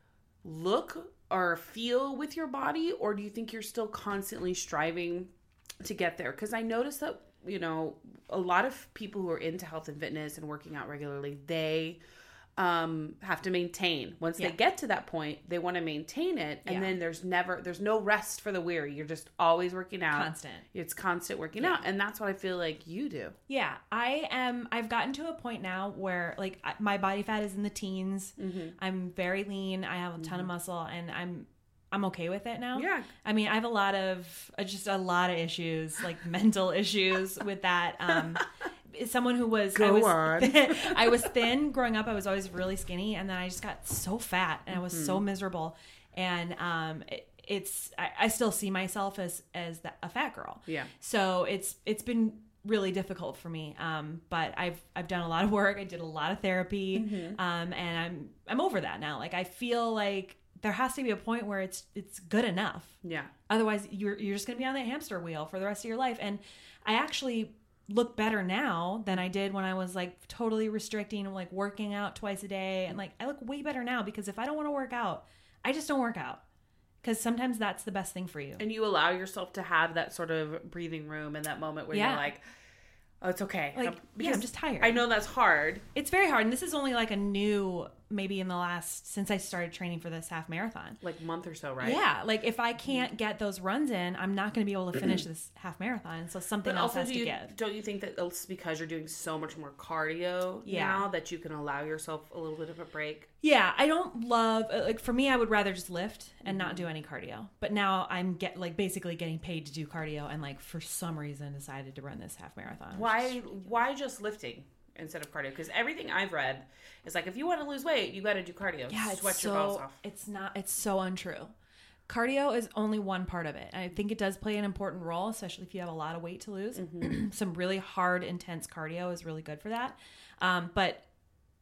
look or feel with your body, or do you think you're still constantly striving to get there? Because I noticed that you know a lot of people who are into health and fitness and working out regularly, they um have to maintain once Yeah. they get to that point, they want to maintain it, and Yeah. then there's never there's no rest for the weary. You're just always working out, Constant. it's constant working Yeah. out, and that's what I feel like you do. Yeah, I am. I've gotten to a point now where like I- my body fat is in the teens. Mm-hmm. I'm very lean. I have a ton of muscle, and I'm I'm okay with it now. Yeah. I mean, I have a lot of uh, just a lot of issues, like mental issues with that. Um, as someone who was Go I was on. Thin, I was thin growing up. I was always really skinny, and then I just got so fat, and I was so miserable. And um, it, it's I, I still see myself as as the, a fat girl. Yeah. So it's it's been really difficult for me. Um, but I've I've done a lot of work. I did a lot of therapy. Um, and I'm I'm over that now. Like I feel like there has to be a point where it's it's good enough. Yeah. Otherwise, you're you're just gonna be on that hamster wheel for the rest of your life. And I actually look better now than I did when I was like totally restricting and like working out twice a day. And like I look way better now because if I don't want to work out, I just don't work out. Because sometimes that's the best thing for you. And you allow yourself to have that sort of breathing room in that moment where Yeah. you're like, oh, it's okay. Like, Um, yeah, because I'm just tired. I know that's hard. It's very hard. And this is only like a new, maybe in the last, since I started training for this half marathon. Like month or so, right? Yeah. Like if I can't get those runs in, I'm not going to be able to finish this half marathon. So something But else also, has do to you, give. don't you think that it's because you're doing so much more cardio Yeah. now that you can allow yourself a little bit of a break? Yeah, I don't love uh, like for me I would rather just lift and not do any cardio. But now I'm get like basically getting paid to do cardio and like for some reason decided to run this half marathon. which Why? is- Why just lifting instead of cardio? Because everything I've read is like if you want to lose weight, you got to do cardio. Yeah, it's sweat so your balls off. it's not it's so untrue. Cardio is only one part of it. And I think it does play an important role, especially if you have a lot of weight to lose. Mm-hmm. Some really hard, intense cardio is really good for that. Um, but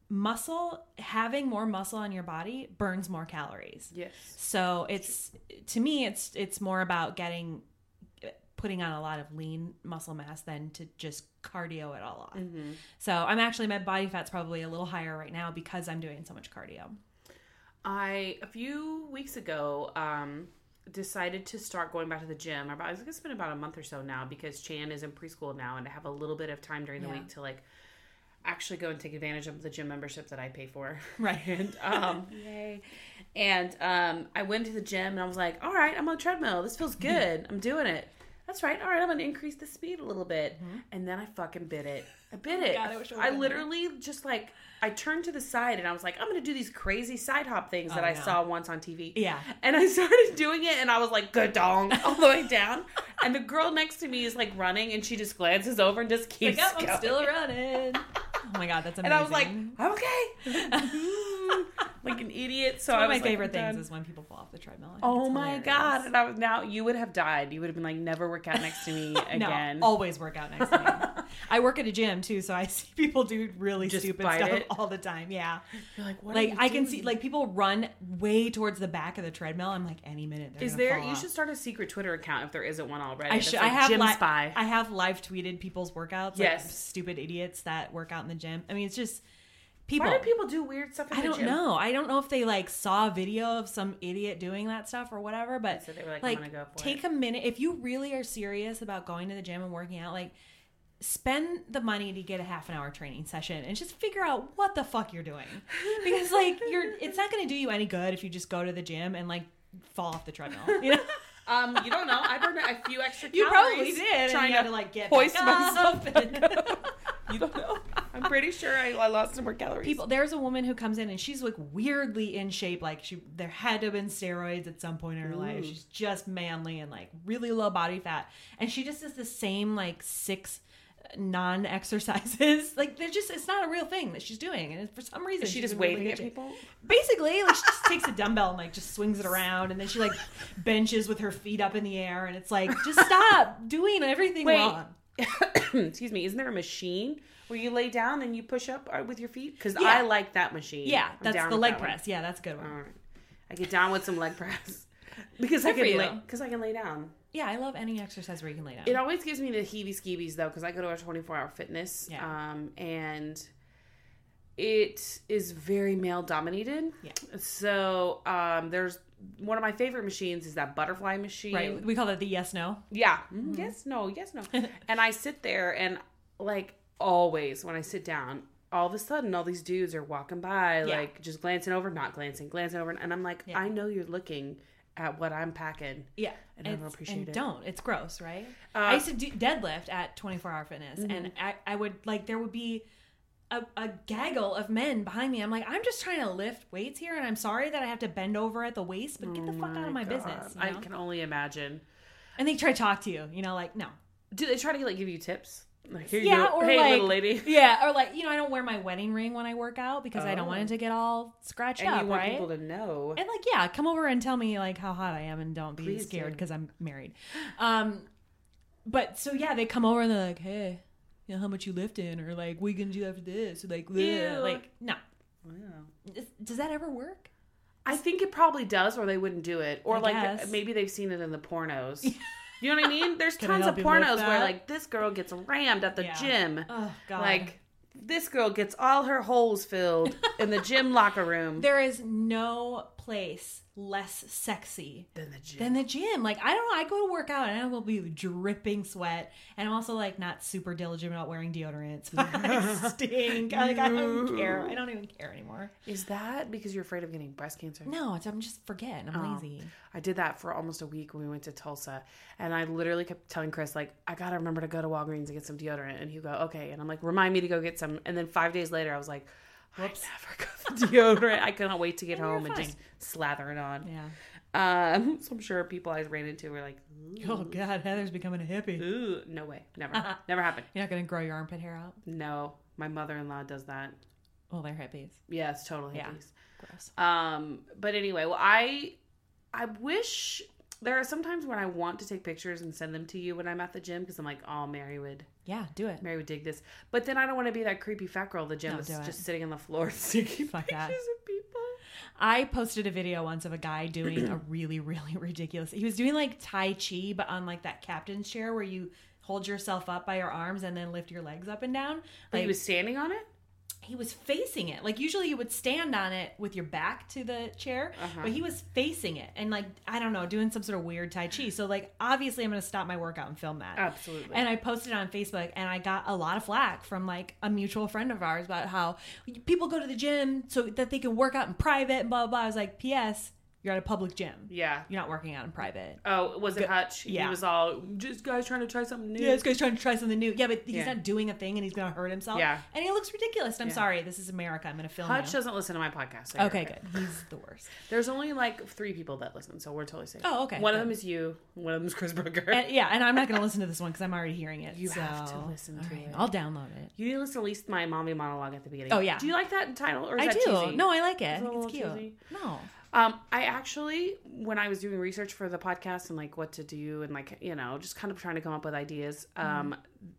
muscle, having more muscle on your body burns more calories. Yes. So it's, to me, it's it's more about getting, putting on a lot of lean muscle mass than to just cardio it all off. Mm-hmm. So I'm actually, my body fat's probably a little higher right now because I'm doing so much cardio. I, a few weeks ago, um, decided to start going back to the gym. About, I think it's been about a month or so now because Chan is in preschool now and I have a little bit of time during the Yeah. week to like actually go and take advantage of the gym membership that I pay for. Right. And, um, yay. And, um, I went to the gym and I was like, all right, I'm on a treadmill. This feels good. I'm doing it. That's right. All right. I'm going to increase the speed a little bit. Mm-hmm. And then I fucking bit it. I bit it. God, I wish I I would've been literally just like, I turned to the side and I was like, I'm going to do these crazy side hop things that Oh, I no. saw once on T V. Yeah. And I started doing it and I was like, good dong, all the way down. And the girl next to me is like running and she just glances over and just keeps Like, oh, going. I'm still running. Oh my God, that's amazing. And I was like, okay. Like an idiot. So One I of was my like, favorite I'm things done. is when people fall off the treadmill. I think Oh it's my hilarious. God. And I was now, you would have died. You would have been like, never work out next to me again. No, always work out next to me. I work at a gym too, so I see people do really Just stupid bite stuff it? all the time. Yeah. You're like, what are Like you I can doing? see like people run way towards the back of the treadmill. I'm like, any minute they're Is gonna there, fall you off. should start a secret Twitter account if there isn't one already. I That's should. like I have Gym li- Spy. I have live tweeted people's workouts. Like Yes. stupid idiots that work out in the gym. I mean, it's just people. Why do people do weird stuff in I the don't gym? know. I don't know if they like saw a video of some idiot doing that stuff or whatever. But So they were like, I'm like, gonna go for take it. a minute if you really are serious about going to the gym and working out. Like, spend the money to get a half an hour training session and just figure out what the fuck you're doing, because like you're. It's not going to do you any good if you just go to the gym and like fall off the treadmill. You know. Um, you don't know. I burned a few extra You calories. probably did. Trying and you to, had to like get hoist back myself up and- You don't know. I'm pretty sure I, I lost some more calories. People, there's a woman who comes in and she's like weirdly in shape. Like she, there had to have been steroids at some point in her life. She's just manly and like really low body fat, and she just does the same like six non-exercises. Like they're just, it's not a real thing that she's doing, and for some reason is she she's just in really waving good at shape. people? Basically, like she just takes a dumbbell and like just swings it around, and then she like benches with her feet up in the air, and it's like, just stop doing everything Wait. wrong. Excuse me. Isn't there a machine where you lay down and you push up uh, with your feet? Because Yeah. I like that machine. Yeah, I'm that's down the with leg that one. press. Yeah, that's a good one. All right. I get down with some leg press because I Good for can you. lay because I can lay down. Yeah, I love any exercise where you can lay down. It always gives me the heebie-skeebies though because I go to a twenty-four hour fitness, Yeah. um, and it is very male dominated. Yeah. So um, there's one of my favorite machines is that butterfly machine. Right, we call that the yes no. Yeah. Mm, Yes, no, yes, no. And I sit there and like always when I sit down, all of a sudden all these dudes are walking by, Yeah. like just glancing over, not glancing, glancing over. And I'm like, Yeah. I know you're looking at what I'm packing. Yeah, And I don't It's- appreciate and it. Don't. It's gross, right? Uh, I used to do deadlift at twenty-four hour fitness, Mm-hmm. and I, I would like there would be a, a gaggle of men behind me. I'm like, I'm just trying to lift weights here, and I'm sorry that I have to bend over at the waist, but get the fuck out of my Oh God. business. You I know? can only imagine. And they try to talk to you, you know, like no. Do they try to like give you tips? Like, here you Yeah, go. or Hey, like, little lady. yeah, or like, you know, I don't wear my wedding ring when I work out because I don't Oh. want it to get all scratched And up, you want right? people to know. And like, yeah, come over and tell me like how hot I am, and don't be Please scared do. because I'm married. Um, but so yeah, they come over and they're like, hey, you know how much you lifting, or like, what you gonna do after this, or like, bleh. Ew. like, no. Wow. Is- Does that ever work? I think it probably does, or they wouldn't do it, or I like guess. maybe they've seen it in the pornos. You know what I mean? There's Can I tons of help you lift pornos where that? like this girl gets rammed at the Yeah. gym, Oh God. like this girl gets all her holes filled in the gym locker room. there is no place less sexy Than the gym. than the gym. Like, I don't know. I go to work out and I will be dripping sweat. And I'm also like not super diligent about wearing deodorant. So I stink. Like, I don't care. I don't even care anymore. Is that because you're afraid of getting breast cancer? No, it's, I'm just forgetting. I'm Oh. lazy. I did that for almost a week when we went to Tulsa, and I literally kept telling Chris, like, I gotta remember to go to Walgreens and get some deodorant, and he'd go, okay, and I'm like, remind me to go get some, and then five days later, I was like, whoops, I never got the deodorant. I cannot wait to get And you're home and fine. just slather it on. Yeah. Um, so I'm sure people I ran into were like, ooh, Oh God, Heather's becoming a hippie. ooh, no way, never, never happened. You're not gonna grow your armpit hair out. No, my mother-in-law does that. Well, they're hippies. Yeah, it's totally Yeah. hippies. Gross. Um, but anyway, well, I, I wish there are some times when I want to take pictures and send them to you when I'm at the gym because I'm like, oh, Mary would Yeah, do it. Mary would dig this. But then I don't want to be that creepy fat girl at the gym No, that's do it. just sitting on the floor taking Fuck pictures that. of people. I posted a video once of a guy doing a really, really ridiculous. He was doing like Tai Chi, but on like that captain's chair where you hold yourself up by your arms and then lift your legs up and down. But Like he was standing on it? he was facing it. Like usually you would stand on it with your back to the chair, Uh-huh. but he was facing it and like I don't know, doing some sort of weird Tai Chi. So like obviously I'm going to stop my workout and film that. Absolutely. And I posted it on Facebook and I got a lot of flack from like a mutual friend of ours about how people go to the gym so that they can work out in private and blah blah blah. I was like, P S You're at a public gym. Yeah. You're not working out in private. Oh, was it Hutch? Yeah. He was all, just guys trying to try something new. Yeah, this guy's trying to try something new. Yeah, but he's Yeah. not doing a thing and he's going to hurt himself. Yeah. And he looks ridiculous. I'm Yeah. sorry. This is America. I'm going to film Hutch you. doesn't listen to my podcast. So you're Okay, good. He's the worst. There's only like three people that listen, so we're totally safe. Oh, okay, One of good. them is you. One of them is Chris Brooker. And, yeah, and I'm not going to listen to this one because I'm already hearing it. You so. have to listen All to right, it. I'll download it. You need to listen to at least my mommy monologue at the beginning. Oh, yeah. Do you like that title, or is I that do. cheesy? No, I like it. Is I it a think it's little cute. cheesy? No. Um, I actually, when I was doing research for the podcast and like what to do and like, you know, just kind of trying to come up with ideas, um,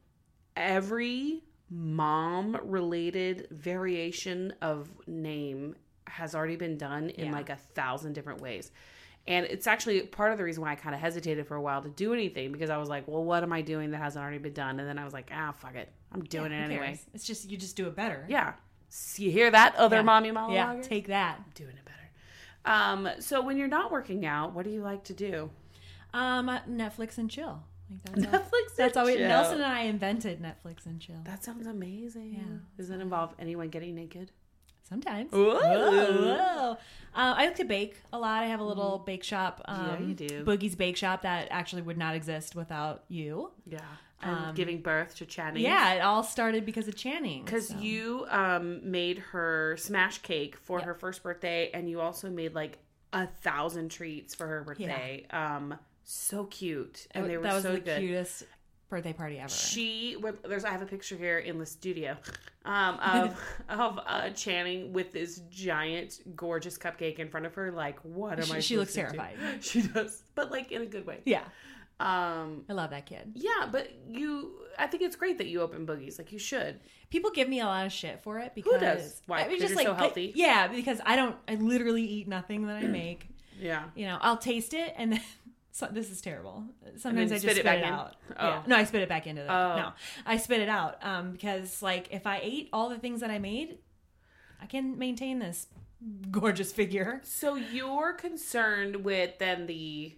every mom related variation of name has already been done in Yeah. like a thousand different ways. And it's actually part of the reason why I kind of hesitated for a while to do anything, because I was like, well, what am I doing that hasn't already been done? And then I was like, ah, fuck it. I'm doing Yeah, it who anyway. cares? It's just, you just do it better. Yeah. So you hear that, other Yeah. mommy monologue? Yeah, take that. Doing it better. Um, so when you're not working out, what do you like to do? Um, Netflix and chill. Like that's all, Netflix that's and all we, chill. Nelson and I invented Netflix and chill. That sounds amazing. Yeah. Does it involve anyone getting naked? Sometimes. Whoa. Whoa, whoa. Uh, I like to bake a lot. I have a little bake shop. Um, Yeah, you do. Boogie's Bake Shop that actually would not exist without you. Yeah. And Um, giving birth to Channing. Yeah, it all started because of Channing. Because so. you um, made her smash cake for Yep. her first birthday, and you also made like a thousand treats for her birthday. Um, so cute. And they were that was so the good. cutest birthday party ever. She there's I have a picture here in the studio um, of of uh, Channing with this giant gorgeous cupcake in front of her. Like, what am She- I? she looks supposed to do? terrified. She does, but like in a good way. Yeah, Um, I love that kid. yeah, but you, I think it's great that you open Boogies. Like you should. People give me a lot of shit for it because does? Why? I mean, 'Cause you're so healthy? Yeah, because I don't. I literally eat nothing that I make. Yeah. You know, I'll taste it and then. So, this is terrible. Sometimes then I just spit spit it back it in? out. Oh. Yeah. No, I spit it back into the. Oh. No, I spit it out um, because, like, if I ate all the things that I made, I can maintain this gorgeous figure. So you're concerned with then the.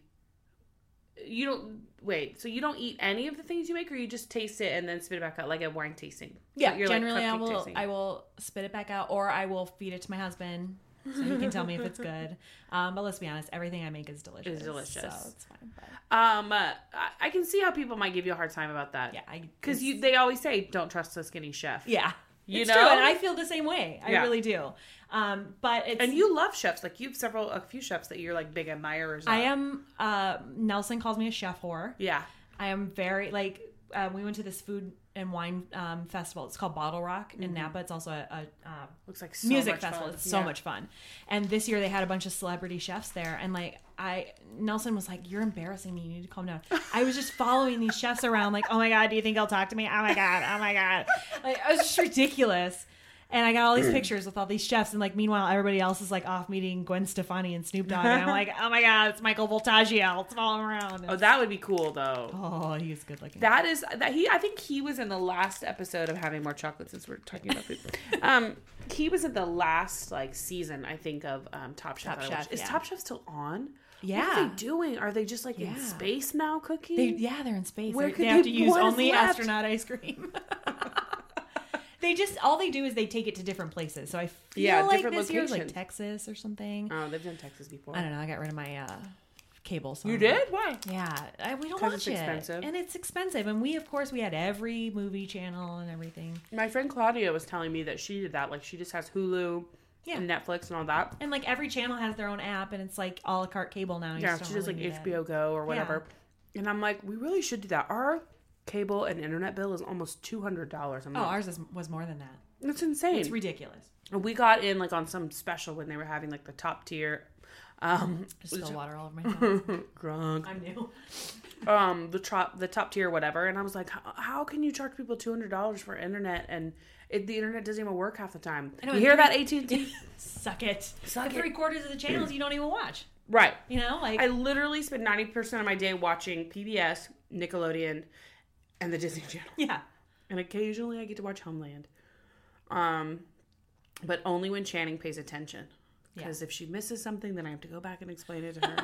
You don't wait. So you don't eat any of the things you make, or you just taste it and then spit it back out like a wine tasting. Yeah, You're like generally I cupcake will. tasting. I will spit it back out, or I will feed it to my husband. So he can tell me if it's good. Um, but let's be honest, everything I make is delicious. Is delicious. So it's fine. But Um, uh, I- I can see how people might give you a hard time about that. yeah, I because it's- you they always say don't trust a skinny chef. Yeah, You it's know? true, and I feel the same way. I Yeah. really do. Um, but it's And you love chefs. Like you have several, a few chefs that you're like big admirers of. I am. Uh, Nelson calls me a chef whore. Yeah. I am very like. Uh, we went to this food and wine um, festival. It's called Bottle Rock in Napa. It's also a, a uh, Looks like so music much festival. fun. It's so Yeah. much fun. And this year they had a bunch of celebrity chefs there. And like I, Nelson was like, "You're embarrassing me. You need to calm down." I was just following these chefs around, like, "Oh my god, do you think he'll talk to me? Oh my god, oh my god!" Like it was just ridiculous. And I got all these pictures with all these chefs, and like meanwhile everybody else is like off meeting Gwen Stefani and Snoop Dogg, and I'm like, "Oh my god, it's Michael Voltaggio. It's following around." Oh, that would be cool though. Oh, he's good looking. That is that he. I think he was in the last episode of Having More Chocolate, since we're talking about food. um, he was in the last like season, I think, of um, Top Chef. Top that I Chef, watched. Is yeah. Top Chef still on? What Yeah. are they doing? Are they just like in Yeah. space now cooking? They, yeah, they're in space. Where They're- could they have they- to use what is only left? astronaut ice cream. They just all they do is they take it to different places. So I feel Yeah, like different this year was like locations. Texas or something. Oh, they've done Texas before. I don't know. I got rid of my uh, cable. So You did? Why? Yeah, I, we don't 'Cause watch it's it, expensive? and it's expensive. And we, of course, we had every movie channel and everything. My friend Claudia was telling me that she did that. Like she just has Hulu Yeah. and Netflix and all that. And like every channel has their own app, and it's like a la carte cable now. You Yeah, just she don't does like really need H B O it. Go or whatever. And I'm like, we really should do that. Our cable and internet bill is almost two hundred dollars a Oh, month. ours is, was more than that. That's insane. It's ridiculous. And we got in like on some special when they were having like the top tier Um, Just spill water all over my hands. drunk. I'm new. Um, the top, the top tier, whatever. And I was like, how, how can you charge people two hundred dollars for internet and it, the internet doesn't even work half the time? I know, You and hear three- that, A T and T? Suck it. Suck And it. Three quarters of the channels you don't even watch. Right. You know, like I literally spend ninety percent of my day watching P B S, Nickelodeon, and the Disney Channel. yeah. And occasionally I get to watch Homeland. Um, but only when Channing pays attention. Because Yeah. if she misses something, then I have to go back and explain it to her.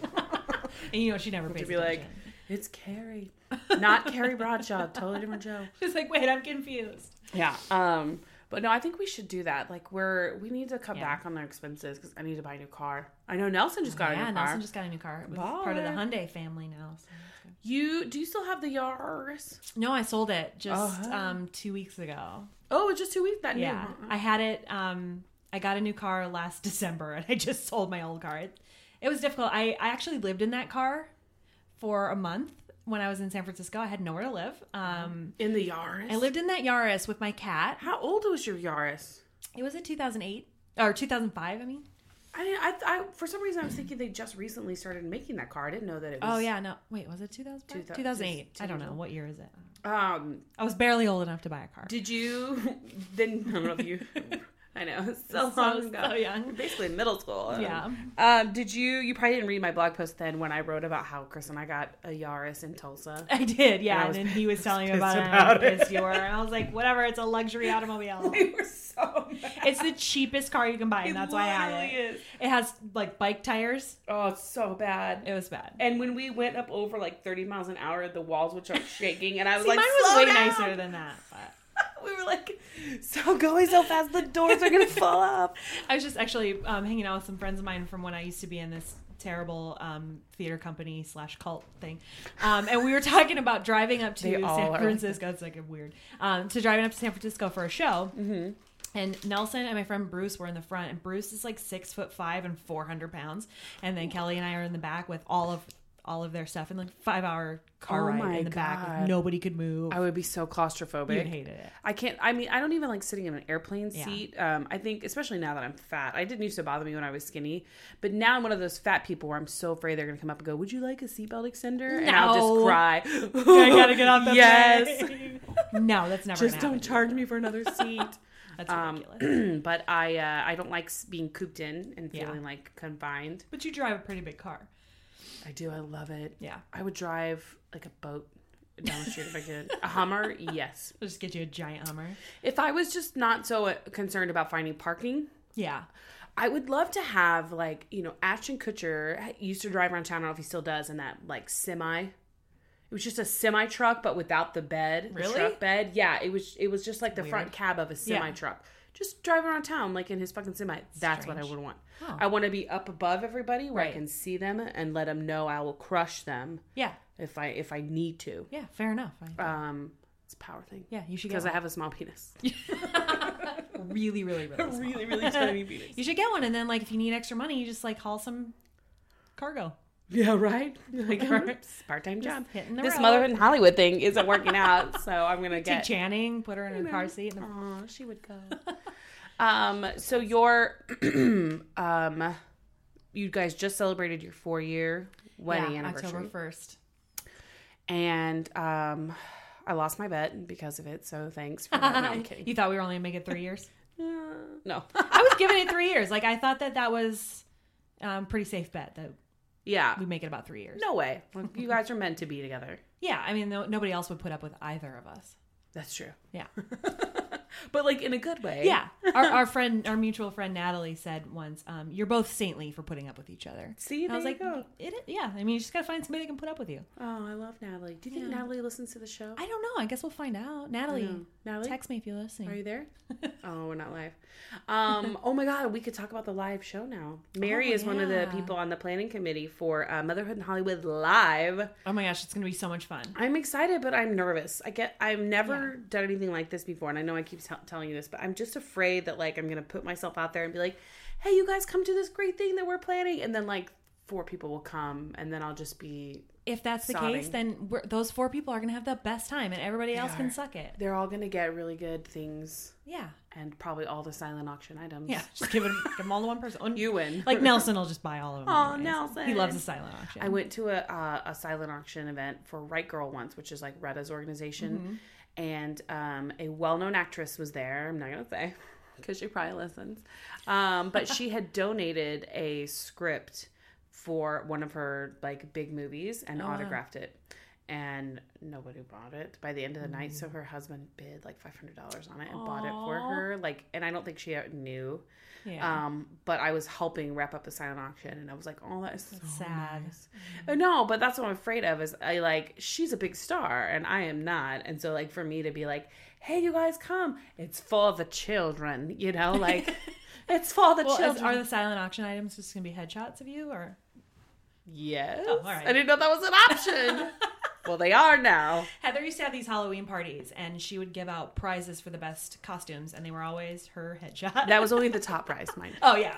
And you know she never pays to be attention. like, it's Carrie. Not Carrie Bradshaw. Totally different show. She's like, wait, I'm confused. Yeah. Um, but no, I think we should do that. Like, we're, we need to cut Yeah. back on their expenses because I need to buy a new car. I know Nelson just got a yeah, new car. Nelson just got a new car. It was part of the Hyundai family now. So that's good. You, do you still have the Yaris? No, I sold it just Oh, um, two weeks ago. Oh, it's just two weeks? That Yeah, new. I had it. Um, I got a new car last December, and I just sold my old car. It, it was difficult. I, I actually lived in that car for a month when I was in San Francisco. I had nowhere to live. Um, In the Yaris? I lived in that Yaris with my cat. How old was your Yaris? It was in two thousand eight or two thousand five. I mean. I, I, I, for some reason, I was thinking they just recently started making that car. I didn't know that it was. Oh yeah, no. Wait, was it two thousand five? two thou- two thousand eight. two I don't know. thousand. What year is it? Um, I was barely old enough to buy a car. did you? Then I don't know if you. I know it's so, So- long ago. so young. You're basically in middle school. Um, Yeah. Um, did you? You probably didn't read my blog post then when I wrote about how Chris and I got a Yaris in Tulsa. I did, yeah. And I And, was then he was telling me pissed about it. about and it. how pissed you were. And I was like, whatever. It's a luxury automobile. We were so mad. It's the cheapest car you can buy, and It that's why I had literally it. is. It has like bike tires. Oh, it's so bad. It was bad. And when we went up over like thirty miles an hour, the walls would start shaking, and I was See, like, mine was "Slow way down." nicer than that. But We were like, so going so fast, the doors are gonna fall off. I was just actually um, hanging out with some friends of mine from when I used to be in this terrible um, theater company slash cult thing, um, and we were talking about driving up to They all San are. Francisco. It's like a weird um, to driving up to San Francisco for a show. Mm-hmm. And Nelson and my friend Bruce were in the front, and Bruce is like six foot five and four hundred pounds, and then Kelly and I are in the back with all of all of their stuff in like five hour car Oh ride my in the back. God. Nobody could move. I would be so claustrophobic. You hated it. I can't. I mean, I don't even like sitting in an airplane Yeah. seat. Um, I think, especially now that I'm fat, I didn't used to bother me when I was skinny, but now I'm one of those fat people where I'm so afraid they're gonna come up and go, "Would you like a seatbelt extender?" And I'll No. just cry. I gotta get off the yes. plane. No, that's never. Just gonna don't happen. charge me for another seat. That's Um, ridiculous. but I, uh, I don't like s- being cooped in and Yeah. feeling like confined. But you drive a pretty big car. I do. I love it. Yeah. I would drive like a boat down the street if I could. A Hummer, yes. I'll just get you a giant Hummer. If I was just not so uh, concerned about finding parking, Yeah. I would love to have, like, you know, Ashton Kutcher used to drive around town. I don't know if he still does, in that, like, semi. It was just a semi truck, but without the bed. The Really? truck bed. Yeah, it was It was just like the Weird. front cab of a semi Yeah. truck. Just drive around town, like, in his fucking semi. That's what I Strange. would want. Oh. I want to be up above everybody where I Right. can see them and let them know I will crush them Yeah. if I if I need to. Yeah. Fair enough. I, Um, it's a power thing. yeah. You should get Because I one. have a small penis. really, really, really, small. really, really tiny penis. You should get one, and then like if you need extra money, you just like haul some cargo. Yeah, right? Like, part time job. hitting the This road. motherhood in Hollywood thing isn't working out, so I'm going to Take get. Channing, put her in a car seat. And Oh, she would go. um, so your, um, you guys just celebrated your four year wedding yeah, anniversary. October first. And, um, I lost my bet because of it, so thanks for that. No, I'm kidding. You thought we were only gonna make it three years? Uh, no. I was giving it three years. Like I thought that that was um, pretty safe bet that yeah. we make it about three years. No way. Well, you guys are meant to be together. Yeah, I mean, no, nobody else would put up with either of us. That's true. Yeah. But, like, in a good way. Yeah. Our, our friend, our mutual friend Natalie said once, um, "You're both saintly for putting up with each other." See, And I was there like, you go. it, yeah. I mean, you just gotta find somebody that can put up with you. Oh, I love Natalie. Do you think Yeah. Natalie listens to the show? I don't know. I guess we'll find out. Natalie, know. Natalie? text me if you're listening. Are you there? Oh, we're not live. Um, oh my God, we could talk about the live show now. Mary Oh, is one of the yeah. people on the planning committee for uh, Motherhood in Hollywood Live. Oh my gosh, it's gonna be so much fun. I'm excited, but I'm nervous. I get, I've never done anything like this before, and I know I keep t- telling you this, but I'm just afraid that like I'm gonna put myself out there and be like, "Hey, you guys, come to this great thing that we're planning," and then like four people will come, and then I'll just be if that's the Sobbing. case, then we're, those four people are going to have the best time and everybody else are. can suck it. They're all going to get really good things Yeah. and probably all the silent auction items. Yeah. Just give, it, give them all to one person. You win. Like Nelson will just buy all of them. Aw, anyways. Nelson. He loves a silent auction. I went to a uh, a silent auction event for Right Girl once, which is like Retta's organization, Mm-hmm. and um, a well-known actress was there. I'm not gonna say because she probably listens, um, but she had donated a script for one of her like big movies and Oh, wow. autographed it, and nobody bought it by the end of the night. So her husband bid like five hundred dollars on it and bought it for Aw. her. Like, and I don't think she knew. Yeah. Um, but I was helping wrap up the silent auction, and I was like, "Oh, that is so sad. nice." Uh, No, but that's what I'm afraid of. Is I like she's a big star, and I am not, and so like for me to be like, "Hey, you guys, come! It's for the children," you know, like it's for the well, is, children. are the silent auction items just going to be headshots of you or? yes, Oh, all right. I didn't know that was an option. Well, they are now. Heather used to have these Halloween parties, and she would give out prizes for the best costumes, and they were always her headshot. That was only the top prize, mind. oh yeah.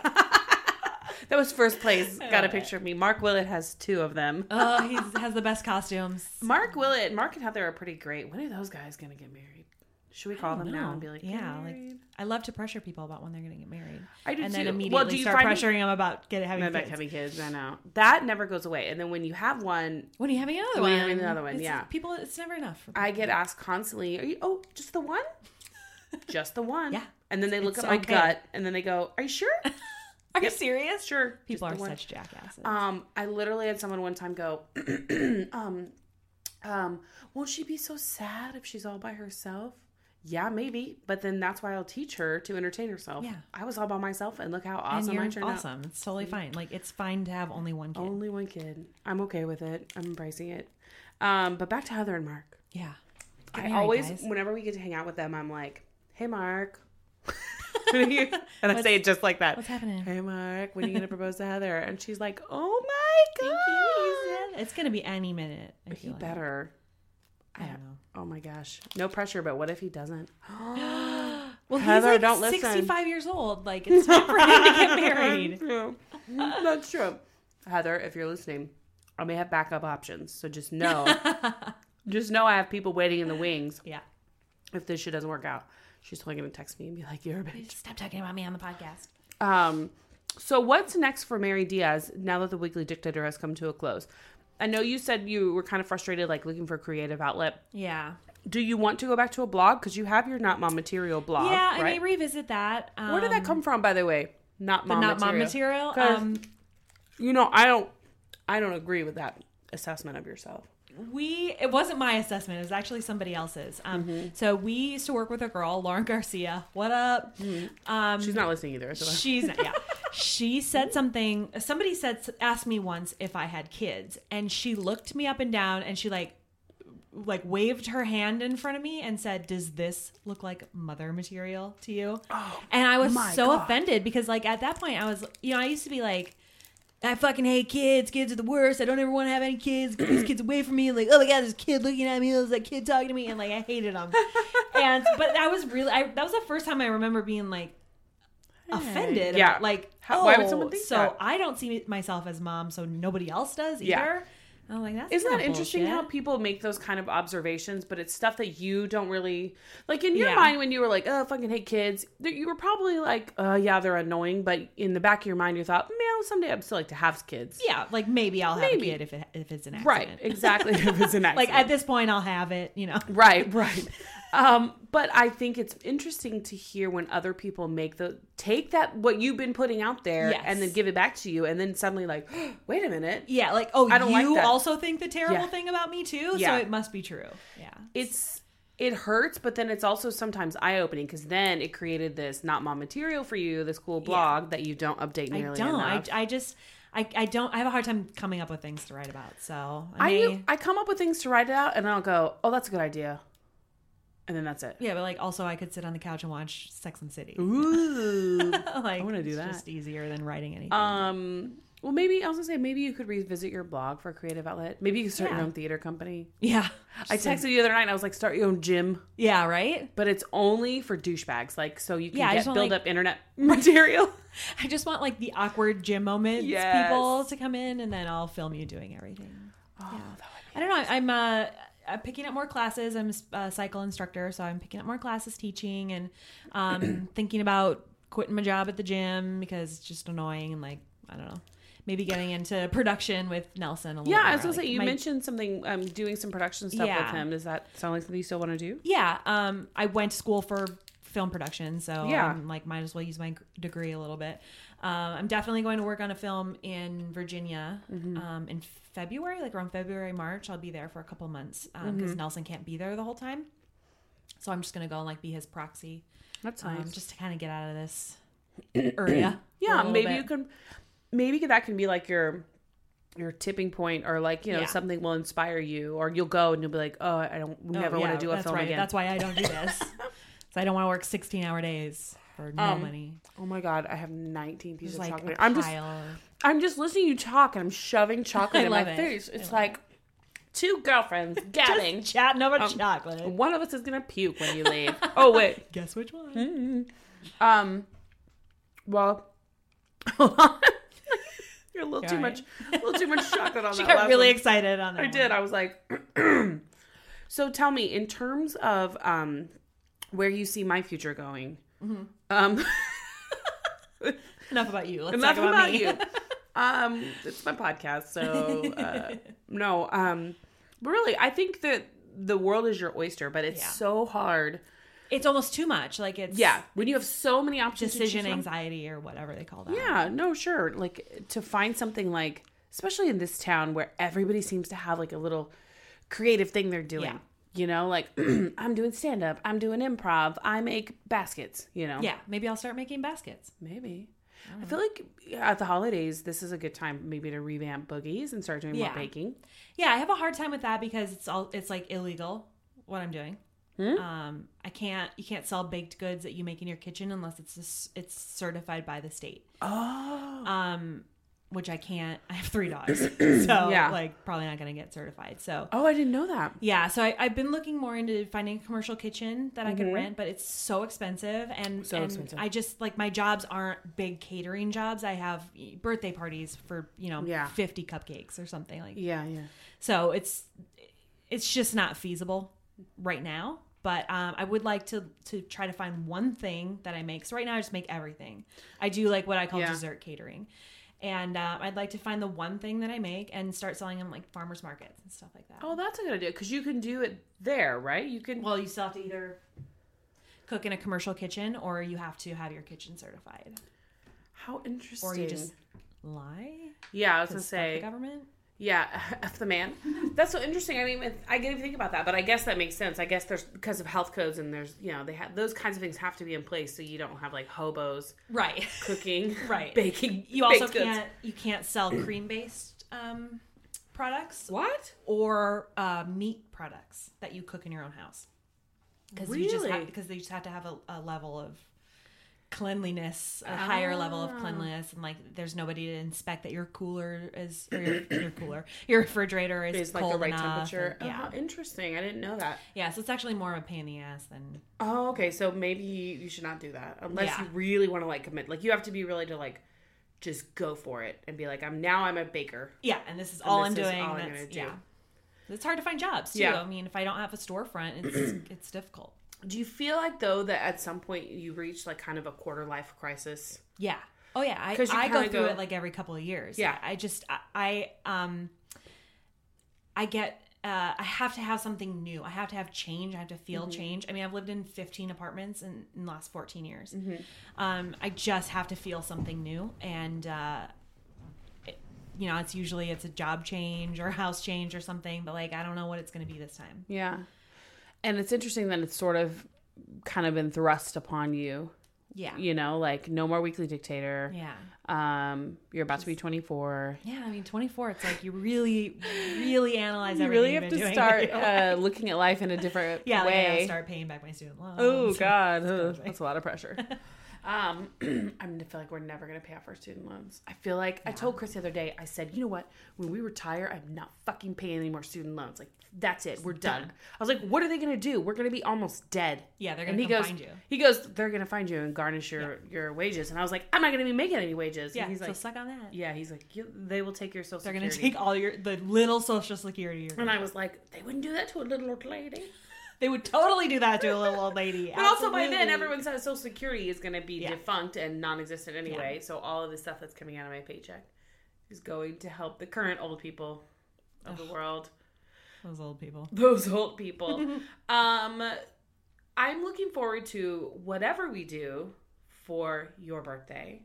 That was first place. Got a love it. picture of me. Mark Willett has two of them. Oh, he has the best costumes. Mark Willett, Mark and Heather are pretty great. When are those guys gonna get married? Should we call them now No. and be like, yeah, "Get like married?" I love to pressure people about when they're going to get married. I do and too. then Well, immediately do you start find it- pressuring them about get having And kids. about having kids, I know that never goes away. And then when you have one, When are you having another When one? you're having another one, It's- yeah. People, it's never enough. For I get asked constantly, "Are you? Oh, just the one? Just the one?" Yeah. And then they look It's at my okay. gut, and then they go, "Are you sure?" Are you Yep. serious? Sure. People just are the one. such jackasses. Um, I literally had someone one time go, um, um, won't she be so sad if she's all by herself? Yeah, maybe. But then that's why I'll teach her to entertain herself. Yeah. I was all by myself, and look how and awesome you're I turned out. awesome. It's totally fine. Like it's fine to have only one kid. Only one kid. I'm okay with it. I'm embracing it. Um, but back to Heather and Mark. yeah. Get I married, always, guys. whenever we get to hang out with them, I'm like, "Hey, Mark," and I say it just like that. What's happening? Hey, Mark, when are you gonna propose to Heather? And she's like, "Oh my Thank god, you. It's gonna be any minute. I he feel like. better." I don't know. Oh my gosh, no pressure. But what if he doesn't? Well, Heather, he's like don't listen. sixty-five years old. Like it's time for him to get married. True. That's true. Heather, if you're listening, I may have backup options. So just know, just know I have people waiting in the wings Yeah. if this shit doesn't work out. She's totally gonna text me and be like, "You're a bitch." Stop talking about me on the podcast. Um, so what's next for Mary Diaz now that the Weekly Dictator has come to a close? I know you said you were kind of frustrated, like looking for a creative outlet. Yeah. Do you want to go back to a blog? Because you have your Not Mom Material blog, Yeah, I right? may revisit that. Um, Where did that come from, by the way? Not The Mom not Material. mom material. 'Cause, Um, you know, I don't, I don't agree with that assessment of yourself. we it wasn't my assessment. It was actually somebody else's. Um, Mm-hmm. so we used to work with a girl, Lauren Garcia. What up? Um, She's not listening either. So She's yeah. She said something. Somebody said asked me once if I had kids, and she looked me up and down, and she like like waved her hand in front of me and said, "Does this look like mother material to you?" Oh, and I was my so God. offended because like at that point I was you know I used to be like, I fucking hate kids. Kids are the worst. I don't ever want to have any kids. Get these kids away from me. Like, oh my god, this kid looking at me. There's that kid talking to me, and like I hated them. And but I was really, I, that was the first time I remember being like offended. Yeah. about, like, How- oh, why would someone think so that? I don't see myself as mom, so nobody else does either. Yeah. And I'm like, that's Isn't that kinda interesting how bullshit. people make those kind of observations, but it's stuff that you don't really like in your Yeah. mind when you were like, "Oh, I fucking hate kids." that You were probably like, "Uh, yeah, they're annoying," but in the back of your mind, you thought, "Man, someday I'd still like to have kids." Yeah, like maybe I'll have Maybe. a kid if it if it's an accident. Right, exactly. If it's an accident. Like at this point, I'll have it. You know. Right, right. Um, but I think it's interesting to hear when other people make the take that what you've been putting out there Yes. and then give it back to you, and then suddenly like, wait a minute, Yeah, like oh, I don't you like that. also think the terrible Yeah. thing about me too, Yeah. so it must be true. Yeah. it's it hurts, but then it's also sometimes eye opening because then it created this not mom material for you, this cool blog that you don't update I nearly don't. I, enough. I just, I, I don't, I have a hard time coming up with things to write about. So I, I may, I come up with things to write it out, and I'll go, oh, that's a good idea, and then that's it. yeah, but like also I could sit on the couch and watch Sex and the City. Ooh. like, I wanna do it's that. Just easier than writing anything. um. Well, maybe I was gonna say maybe you could revisit your blog for a creative outlet. Maybe you could start Yeah. your own theater company. yeah. I Just a- texted you the other night and I was like, start your own gym, Yeah. Right. but it's only for douchebags. Like, so you can Yeah, I get just want, build like- up internet material. I just want like the awkward gym moments Yes. people to come in, and then I'll film you doing everything. Oh, Yeah. that would be I don't know. I'm uh, I'm picking up more classes. I'm a cycle instructor, so I'm picking up more classes teaching and um, thinking about quitting my job at the gym because it's just annoying and like, I don't know, maybe getting into production with Nelson a little Yeah, more. I was gonna Like, say you my- mentioned something um doing some production stuff Yeah. with him. Does that sound like something you still want to do? Yeah, um, I went to school for film production, so Yeah. I'm like, might as well use my degree a little bit. Um, I'm definitely going to work on a film in Virginia Mm-hmm. um, in February, like around February, March. I'll be there for a couple of months because Mm-hmm. Nelson can't be there the whole time. So I'm just going to go and like be his proxy, That's um, nice. just to kind of get out of this area. for a Yeah, little maybe bit. you can. Maybe that can be like your your tipping point, or like you know Yeah. something will inspire you, or you'll go and you'll be like, oh, I don't Oh, never yeah, want to do a that's film right. again. That's why I don't do this. So I don't want to work sixteen hour days for no Um, money. Oh my god, I have nineteen pieces Just of like chocolate. a I'm just pile. I'm just listening to you talk, and I'm shoving chocolate I in my love it. face. I It's love like two girlfriends gabbing. Just chatting over Um, chocolate. One of us is gonna puke when you leave. Oh wait. Guess which one? Um. Well. You're a little too All much. right. A little too much chocolate on She that. got last really one. excited on that. I one. did. I was like. So tell me, in terms of um, where you see my future going. Mm-hmm. Um. Enough about you. Let's Enough talk about, about me. you. Um, it's my podcast, so uh, no. Um, but really, I think that the world is your oyster, but it's Yeah. so hard. It's almost too much. Like it's Yeah, when you have so many options, to decision choose from. anxiety or whatever they call that. Yeah, no, sure. Like to find something like, especially in this town where everybody seems to have like a little creative thing they're doing. Yeah. You know, like I'm doing stand up, I'm doing improv, I make baskets. You know, Yeah. Maybe I'll start making baskets. maybe. I feel like at the holidays, this is a good time maybe to revamp boogies and start doing Yeah. more baking. Yeah, I have a hard time with that because it's all it's like illegal what I'm doing. Hmm? Um, I can't you can't sell baked goods that you make in your kitchen unless it's just, it's certified by the state. Oh, Um, which I can't. I have three dogs, so Yeah. like probably not going to get certified. So oh, I didn't know that. yeah, so I, I've been looking more into finding a commercial kitchen that I can rent, but it's so expensive, and, Mm-hmm. So and expensive. I just like my jobs aren't big catering jobs. I have birthday parties for you know Yeah. fifty cupcakes or something like. Yeah, yeah. So it's it's just not feasible right now. But um, I would like to to try to find one thing that I make. So right now I just make everything. I do like what I call Yeah. dessert catering. And uh, I'd like to find the one thing that I make and start selling them like farmers markets and stuff like that. Oh, that's a good idea because you can do it there, right? You can. Well, you still have to either cook in a commercial kitchen or you have to have your kitchen certified. How interesting. Or you just lie. Yeah, I was gonna 'Cause fuck the say. government. Yeah, F the man. That's so interesting. I mean, I didn't even think about that, but I guess that makes sense. I guess there's because of health codes and there's you know they have those kinds of things have to be in place so you don't have like hobos Right. cooking, Right. baking. You also baked goods. can't you can't sell cream based um, products What? or uh, meat products that you cook in your own house. Because you just Really? have, because they just have to have a, a level of cleanliness, a higher level of Ah. cleanliness, and like there's nobody to inspect that your cooler is or your, your cooler, your refrigerator is Is like cold the right enough, temperature. and- yeah, Oh, interesting. I didn't know that. yeah. So it's actually more of a pain in the ass than Oh, okay. So maybe you should not do that unless Yeah. you really want to like commit. Like you have to be really to like just go for it and be like, I'm now I'm a baker. yeah. And this is all this I'm is doing. all I'm that's, gonna do. Yeah, it's hard to find jobs too. Yeah. I mean, if I don't have a storefront, it's it's difficult. Do you feel like though that at some point you reach like kind of a quarter life crisis? Yeah. Oh yeah. I, 'Cause you I go kinda through go- it like every couple of years. Yeah. I just I, I um I get uh, I have to have something new. I have to have change. I have to feel Mm-hmm. change. I mean, I've lived in fifteen apartments in, in the last fourteen years. Mm-hmm. Um, I just have to feel something new, and uh, it, you know, it's usually it's a job change or a house change or something. But like, I don't know what it's going to be this time. Yeah. And it's interesting that it's sort of kind of been thrust upon you, Yeah. you know, like no more Weekly Dictator. Yeah. Um, you're about to be twenty-four. Yeah. I mean, twenty-four. It's like you really, really analyze You everything really you've have been to doing start with your life. uh, looking at life in a different Yeah, like I way. gotta start paying back my student loans. Oh God, Ugh, crazy. that's a lot of pressure. Um, I'm gonna feel like we're never gonna pay off our student loans. I feel like I told Chris the other day. I said, you know what? When we retire, I'm not fucking paying any more student loans. Like that's it. We're done. done. I was like, what are they gonna do? We're gonna be almost dead. Yeah, they're And gonna he come goes, find you. He goes, they're gonna find you and garnish your your wages. And I was like, I'm not gonna be making any wages. Yeah, And he's so like, suck on that. yeah. He's like, you, they will take your social. They're gonna Security. take all your the little social security. You're And gonna I was like, they wouldn't do that to a little old lady. They would totally do that to a little old lady. But also by then, Absolutely. everyone's Social Security is going to be Yeah. defunct and non-existent anyway. So all of the stuff that's coming out of my paycheck is going to help the current old people of the world. Those old people. Those old people. um, I'm looking forward to whatever we do for your birthday.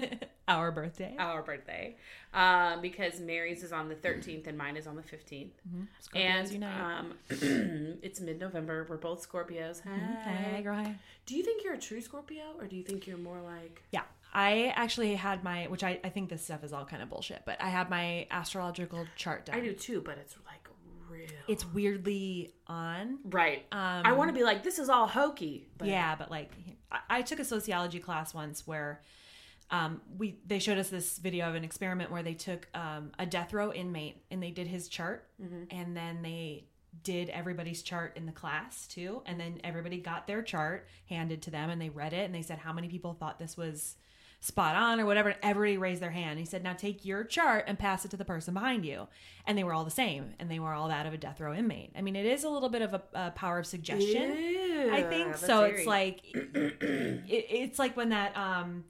Our birthday. Our birthday. Um, because Mary's is on the thirteenth and mine is on the fifteenth. Scorpios And unite. um, it's mid-November. We're both Scorpios. Hey. Hey, girl, hey. Do you think you're a true Scorpio, or do you think you're more like... Yeah. I actually had my, which I, I think this stuff is all kind of bullshit, but I had my astrological chart done. I do too, but it's like real. It's weirdly on. Right. Um, I want to be like, this is all hokey. But Yeah, but like, I, I took a sociology class once where um, we they showed us this video of an experiment where they took um, a death row inmate and they did his chart, and then they did everybody's chart in the class too, and then everybody got their chart handed to them and they read it and they said how many people thought this was spot on or whatever, and everybody raised their hand. He said, now take your chart and pass it to the person behind you. And they were all the same, and they were all that of a death row inmate. I mean, it is a little bit of a, a power of suggestion, Yeah, I think. that's So very- it's like it, it's like when that um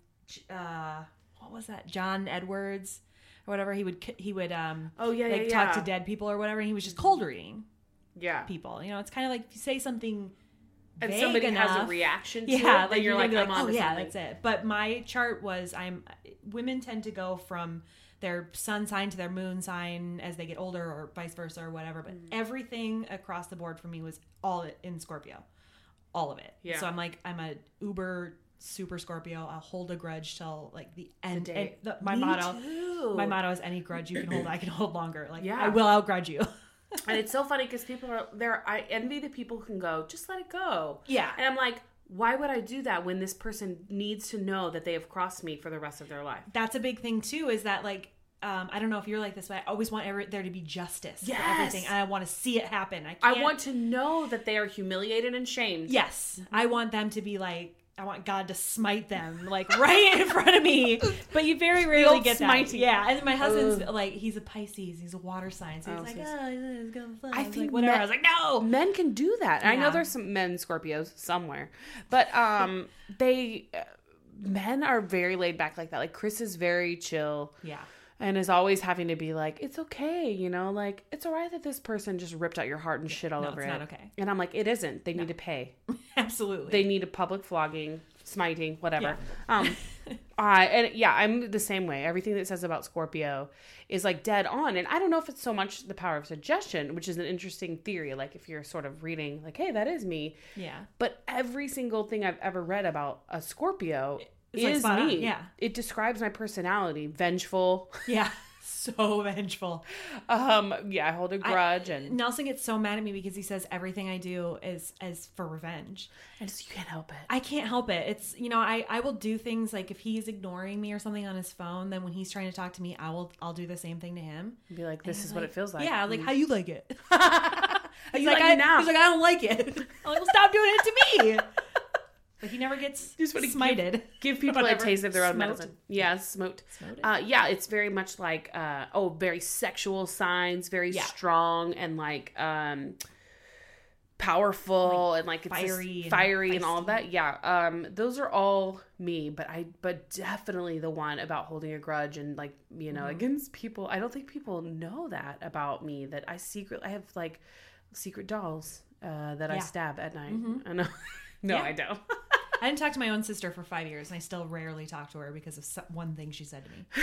uh what was that, John Edwards or whatever, he would he would um Oh, yeah, like yeah, talk yeah. to dead people or whatever, and he was just cold reading Yeah. people. You know, it's kind of like if you say something And vague somebody has a enough, reaction to yeah, it, like then you're gonna like, be I'm on oh to yeah, something. that's it. But my chart was, I'm women tend to go from their sun sign to their moon sign as they get older, or vice versa, or whatever. But Mm. everything across the board for me was all in Scorpio, all of it. Yeah. So I'm like, I'm a uber super Scorpio. I'll hold a grudge till like the end. day. And the, my Me motto, too. my motto is any grudge you can hold, I can hold longer. Like Yeah. I will outgrudge you. And it's so funny because people are there. I envy the people who can go, just let it go. Yeah. And I'm like, why would I do that when this person needs to know that they have crossed me for the rest of their life? That's a big thing too, is that like um, I don't know if you're like this, but I always want every, there to be justice Yes. for everything, and I want to see it happen. I I can't, want to know that they are humiliated and shamed. yes, I want them to be like, I want God to smite them like right in front of me. But you very rarely old get that. smiting. Yeah, and my husband's like, he's a Pisces, he's a water sign, so he's Oh, like, so oh, it's gonna fly. I was think like, whatever. men- I was like, no. Men can do that. I know Yeah. there's some men Scorpios somewhere, but um, they uh, men are very laid back like that. Like Chris is very chill. Yeah. And is always having to be like, it's okay, you know, like, it's all right that this person just ripped out your heart and shit all no, over it's it. not okay. And I'm like, it isn't. They need to pay. Absolutely. They need a public flogging, smiting, whatever. Yeah. Um, I and yeah, I'm the same way. Everything that says about Scorpio is like dead on. And I don't know if it's so much the power of suggestion, which is an interesting theory. Like if you're sort of reading, like, hey, that is me. yeah. But every single thing I've ever read about a Scorpio It's, like, is spot on, me. yeah. It describes my personality: vengeful. Yeah. So vengeful. Um, yeah, I hold a grudge, and Nelson gets so mad at me because he says everything I do is is for revenge. I just you can't help it. I can't help it. It's, you know, I, I will do things like if he's ignoring me or something on his phone, then when he's trying to talk to me, I will I'll do the same thing to him. Be like, this And is he's what like, it feels like. Yeah, like Mm. how you like it. He's he's like, like, me I, now. he's like, I don't like it. I'm like, well, stop doing it to me. But he never gets Just wanna smited. Give people Whatever. a taste of their own Smote. medicine. Yeah, smote. Smote it. Uh, yeah, it's very much like uh, oh, very sexual signs, very Yeah. strong and like um, powerful and like it's this fiery and fiery and all of feisty. that. Yeah, um, those are all me. But I, but definitely the one about holding a grudge and like you know Mm-hmm. against people. I don't think people know that about me. That I secretly I have like secret dolls uh, that I Yeah. stab at night. Mhm. I know. No, Yeah. I don't. I didn't talk to my own sister for five years, and I still rarely talk to her because of some, one thing she said to me.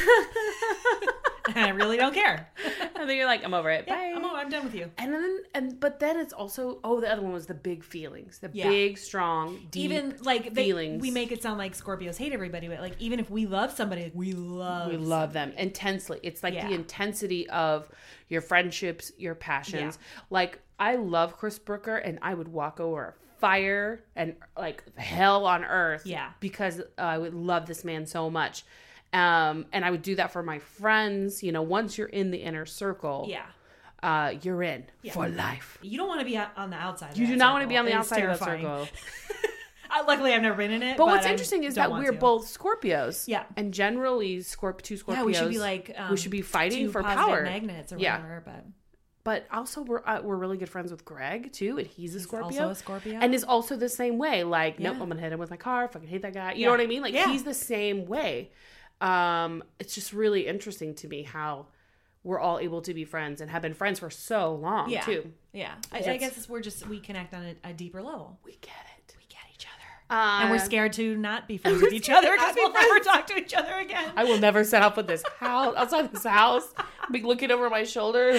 And I really don't care. And then you're like, I'm over it. Yeah, Bye. I'm, I'm done with you. And then, and but then it's also oh, the other one was the big feelings, the Yeah. big, strong, deep. Even like they, feelings. we make it sound like Scorpios hate everybody, but like even if we love somebody, like, we love we love them intensely. It's like Yeah. the intensity of your friendships, your passions. Like I love Chris Brooker, and I would walk over a fire and like hell on earth. Yeah. Because uh, I would love this man so much. Um, and I would do that for my friends. You know, once you're in the inner circle, Yeah. uh, you're in Yeah. for life. You don't want to be out- on the outside. of You that do not want to circle. be on the It's outside terrifying. of that circle. I, luckily, I've never been in it. But, what's I interesting is don't that want we're to. both Scorpios. Yeah. And generally, Scorp- two Scorpios. Yeah, we should be like um, we should be fighting two for positive power. magnets or Yeah. whatever. But But also, we're uh, we're really good friends with Greg too, and he's a he's Scorpio. also a Scorpio. And is also the same way. Like, Yeah. nope, I'm gonna hit him with my car. Fucking hate that guy. You Yeah. know what I mean? Like, Yeah. he's the same way. Um, it's just really interesting to me how we're all able to be friends and have been friends for so long yeah. too. Yeah. I, I That's- guess it's, we're just we connect on a, a deeper level. We get it. We get each other. Uh, And we're scared to not be friends with each other because we'll never talk to each other again. I will never set up with this house outside this house. Be looking over my shoulder.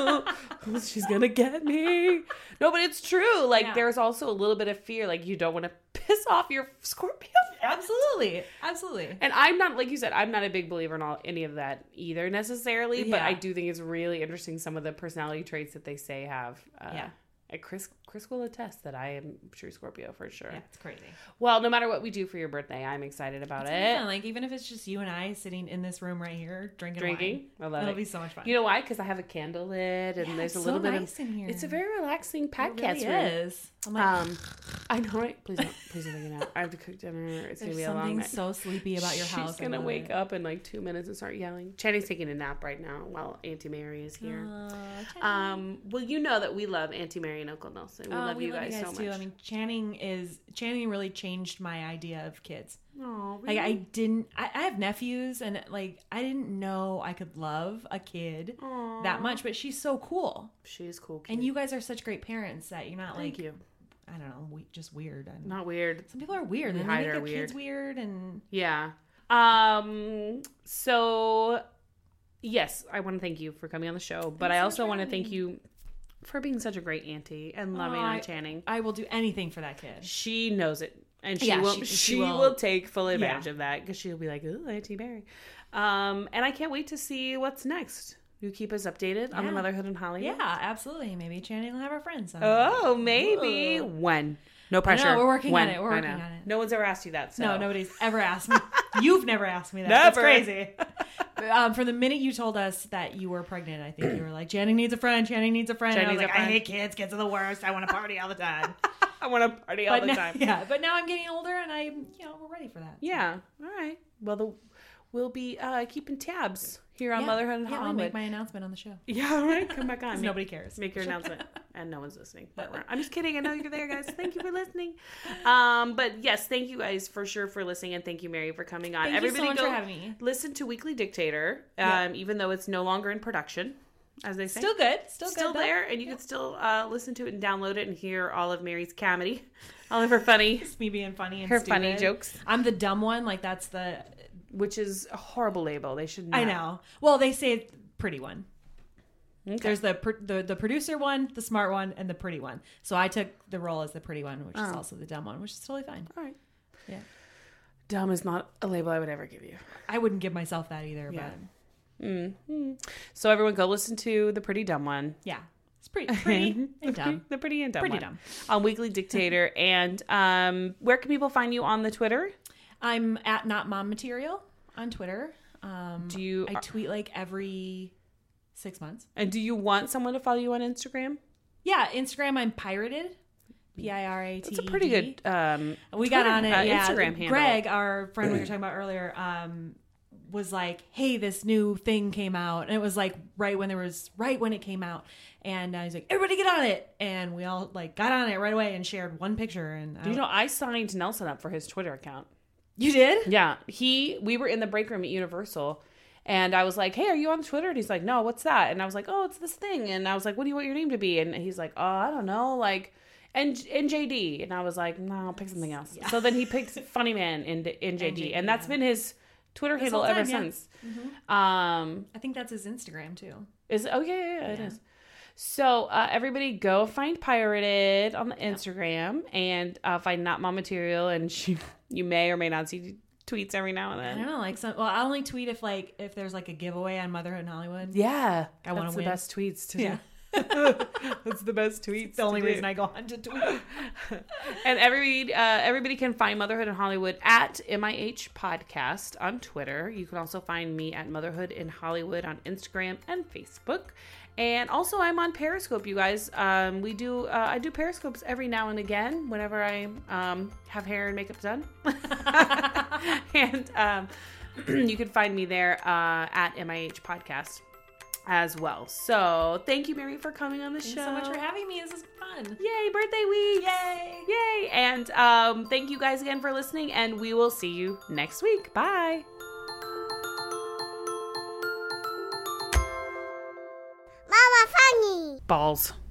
She's gonna get me. No, but it's true. Like, Yeah. there's also a little bit of fear. Like, you don't want to piss off your Scorpio. Absolutely. Absolutely. And I'm not, like you said, I'm not a big believer in all any of that either necessarily. But Yeah. I do think it's really interesting some of the personality traits that they say have. Uh, Yeah. And Chris, Chris will attest that I am true Scorpio for sure. Yeah, it's crazy. Well, no matter what we do for your birthday, I'm excited about It's it. gonna be fun. Like even if it's just you and I sitting in this room right here drinking, Drinking, I wine, love it'll it. be so much fun. You know why? Because I have a candle lit, and Yeah, there's a it's little so bit nice of. in here. It's a very relaxing it podcast really room. is. I'm like, Um, I know, right? Please don't, please don't take it out. I have to cook dinner. It's gonna there's be a long something night. so sleepy about your She's house. I gonna love wake it. up in like two minutes and start yelling. Channing's taking a nap right now while Auntie Mary is here. Aw, Channing. Um, well, you know that we love Auntie Mary and Uncle Nelson. We Oh, love you guys, so much. too. I mean, Channing is Channing really changed my idea of kids. Aw, Like I really? didn't. I, I have nephews, and like I didn't know I could love a kid Aw. that much. But she's so cool, She's cool. Kid. and you guys are such great parents that you're not Thank like you. I don't know, we, just weird. And Not weird. some people are weird, We and they hide make our their weird. kids weird, and Yeah. Um. So, yes, I want to thank you for coming on the show, but I so much also for want to having thank me. you for being such a great auntie and loving Aw, on I- Channing. I will do anything for that kid. She knows it, and she Yeah, will. she- She, she will, will- take full advantage Yeah. of that because she'll be like, "Ooh, Auntie Mary," um, and I can't wait to see what's next. You keep us updated on the Yeah. Motherhood in Hollywood. Yeah, absolutely. Maybe Channing will have her friends. someday. Oh, maybe Whoa. when? No pressure. we're working When? on it, we're I working know. on it. No one's ever asked you that. So. No, nobody's ever asked me. You've never asked me that. That's Never. crazy. um, from the minute you told us that you were pregnant, I think you were like, Channing needs a friend. Channing needs a friend. Channing And I was needs like, a I friend. hate kids. Kids are the worst. I want to party all the time. I want to party all but the now, time. yeah, but now I'm getting older, and I, you know, we're ready for that. Yeah. All right. Well, the, we'll be uh, keeping tabs here on Yeah. Motherhood in Yeah, I'll Hollywood. make my announcement on the show. Yeah. All right. Come back on. 'Cause Make- nobody cares. Make your announcement, and no one's listening. But we're- I'm just kidding. I know you're there, guys. Thank you for listening. Um, but yes, thank you guys for sure for listening, and thank you, Mary, for coming on. Thank Everybody you so much go for having me. listen to Weekly Dictator, um, Yeah. even though it's no longer in production, as they say. Still good. Still, Still good, though. there, and you can still uh, listen to it and download it and hear all of Mary's comedy, all of her funny, It's me being funny and her stupid. funny jokes, I'm the dumb one. Like that's the. which is a horrible label. They should. Not. I know. Well, they say it's pretty one. Okay. There's the, pr- the the producer one, the smart one, and the pretty one. So I took the role as the pretty one, which is Oh. also the dumb one, which is totally fine. All right. Yeah. Dumb is not a label I would ever give you. I wouldn't give myself that either, Yeah. but Mm-hmm. So everyone go listen to the Pretty Dumb One. yeah, it's pretty pretty the and pretty, dumb. the pretty and dumb Pretty one. dumb. On Weekly Dictator. And um, where can people find you on the Twitter? I'm at Not Mom Material on Twitter. Um, Do you I tweet like every six months. and do you want someone to follow you on Instagram? Yeah, Instagram. I'm pirated. P I R A T. It's a pretty good um, We got Twitter- on it. uh, yeah. Instagram handle. Greg, our friend we were talking about earlier, um, was like, "Hey, this new thing came out," and it was like right when there was right when it came out, and uh, he's like, "Everybody get on it!" And we all like got on it right away and shared one picture. And Do you know I signed Nelson up for his Twitter account? you did? Yeah, he. We were in the break room at Universal, and I was like, "Hey, are you on Twitter?" And he's like, "No, what's that?" And I was like, "Oh, it's this thing." And I was like, "What do you want your name to be?" And he's like, "Oh, I don't know, like." And N J D, and I was like, no, I'll pick something else. So then he picked Funny Man in N J D, and that's been his Twitter handle whole ever time, yeah. since. Um, I think that's his Instagram too. is oh yeah, yeah, yeah, it Yeah. is. So uh, everybody go find Pirated on the Instagram and uh, find Not Mom Material, and she, you may or may not see tweets every now and I then. don't know, like some. Well, I only tweet if like if there's like a giveaway on Motherhood in Hollywood. Yeah, I wanna that's the win. best tweets to Yeah. do. That's the best tweet. It's the only reason I go on to tweet. And everybody, uh, everybody can find Motherhood in Hollywood at M I H Podcast on Twitter. You can also find me at Motherhood in Hollywood on Instagram and Facebook. And also, I'm on Periscope, you guys. Um, we do, uh, I do Periscopes every now and again whenever I um, have hair and makeup done. And um, you can find me there uh, at M I H Podcast as well. So thank you, Mary, for coming on the Thanks show. so much for having me. This is fun. Yay, birthday week. Yay. Yay. And um, thank you guys again for listening, and we will see you next week. Bye. Mama Funny. Balls.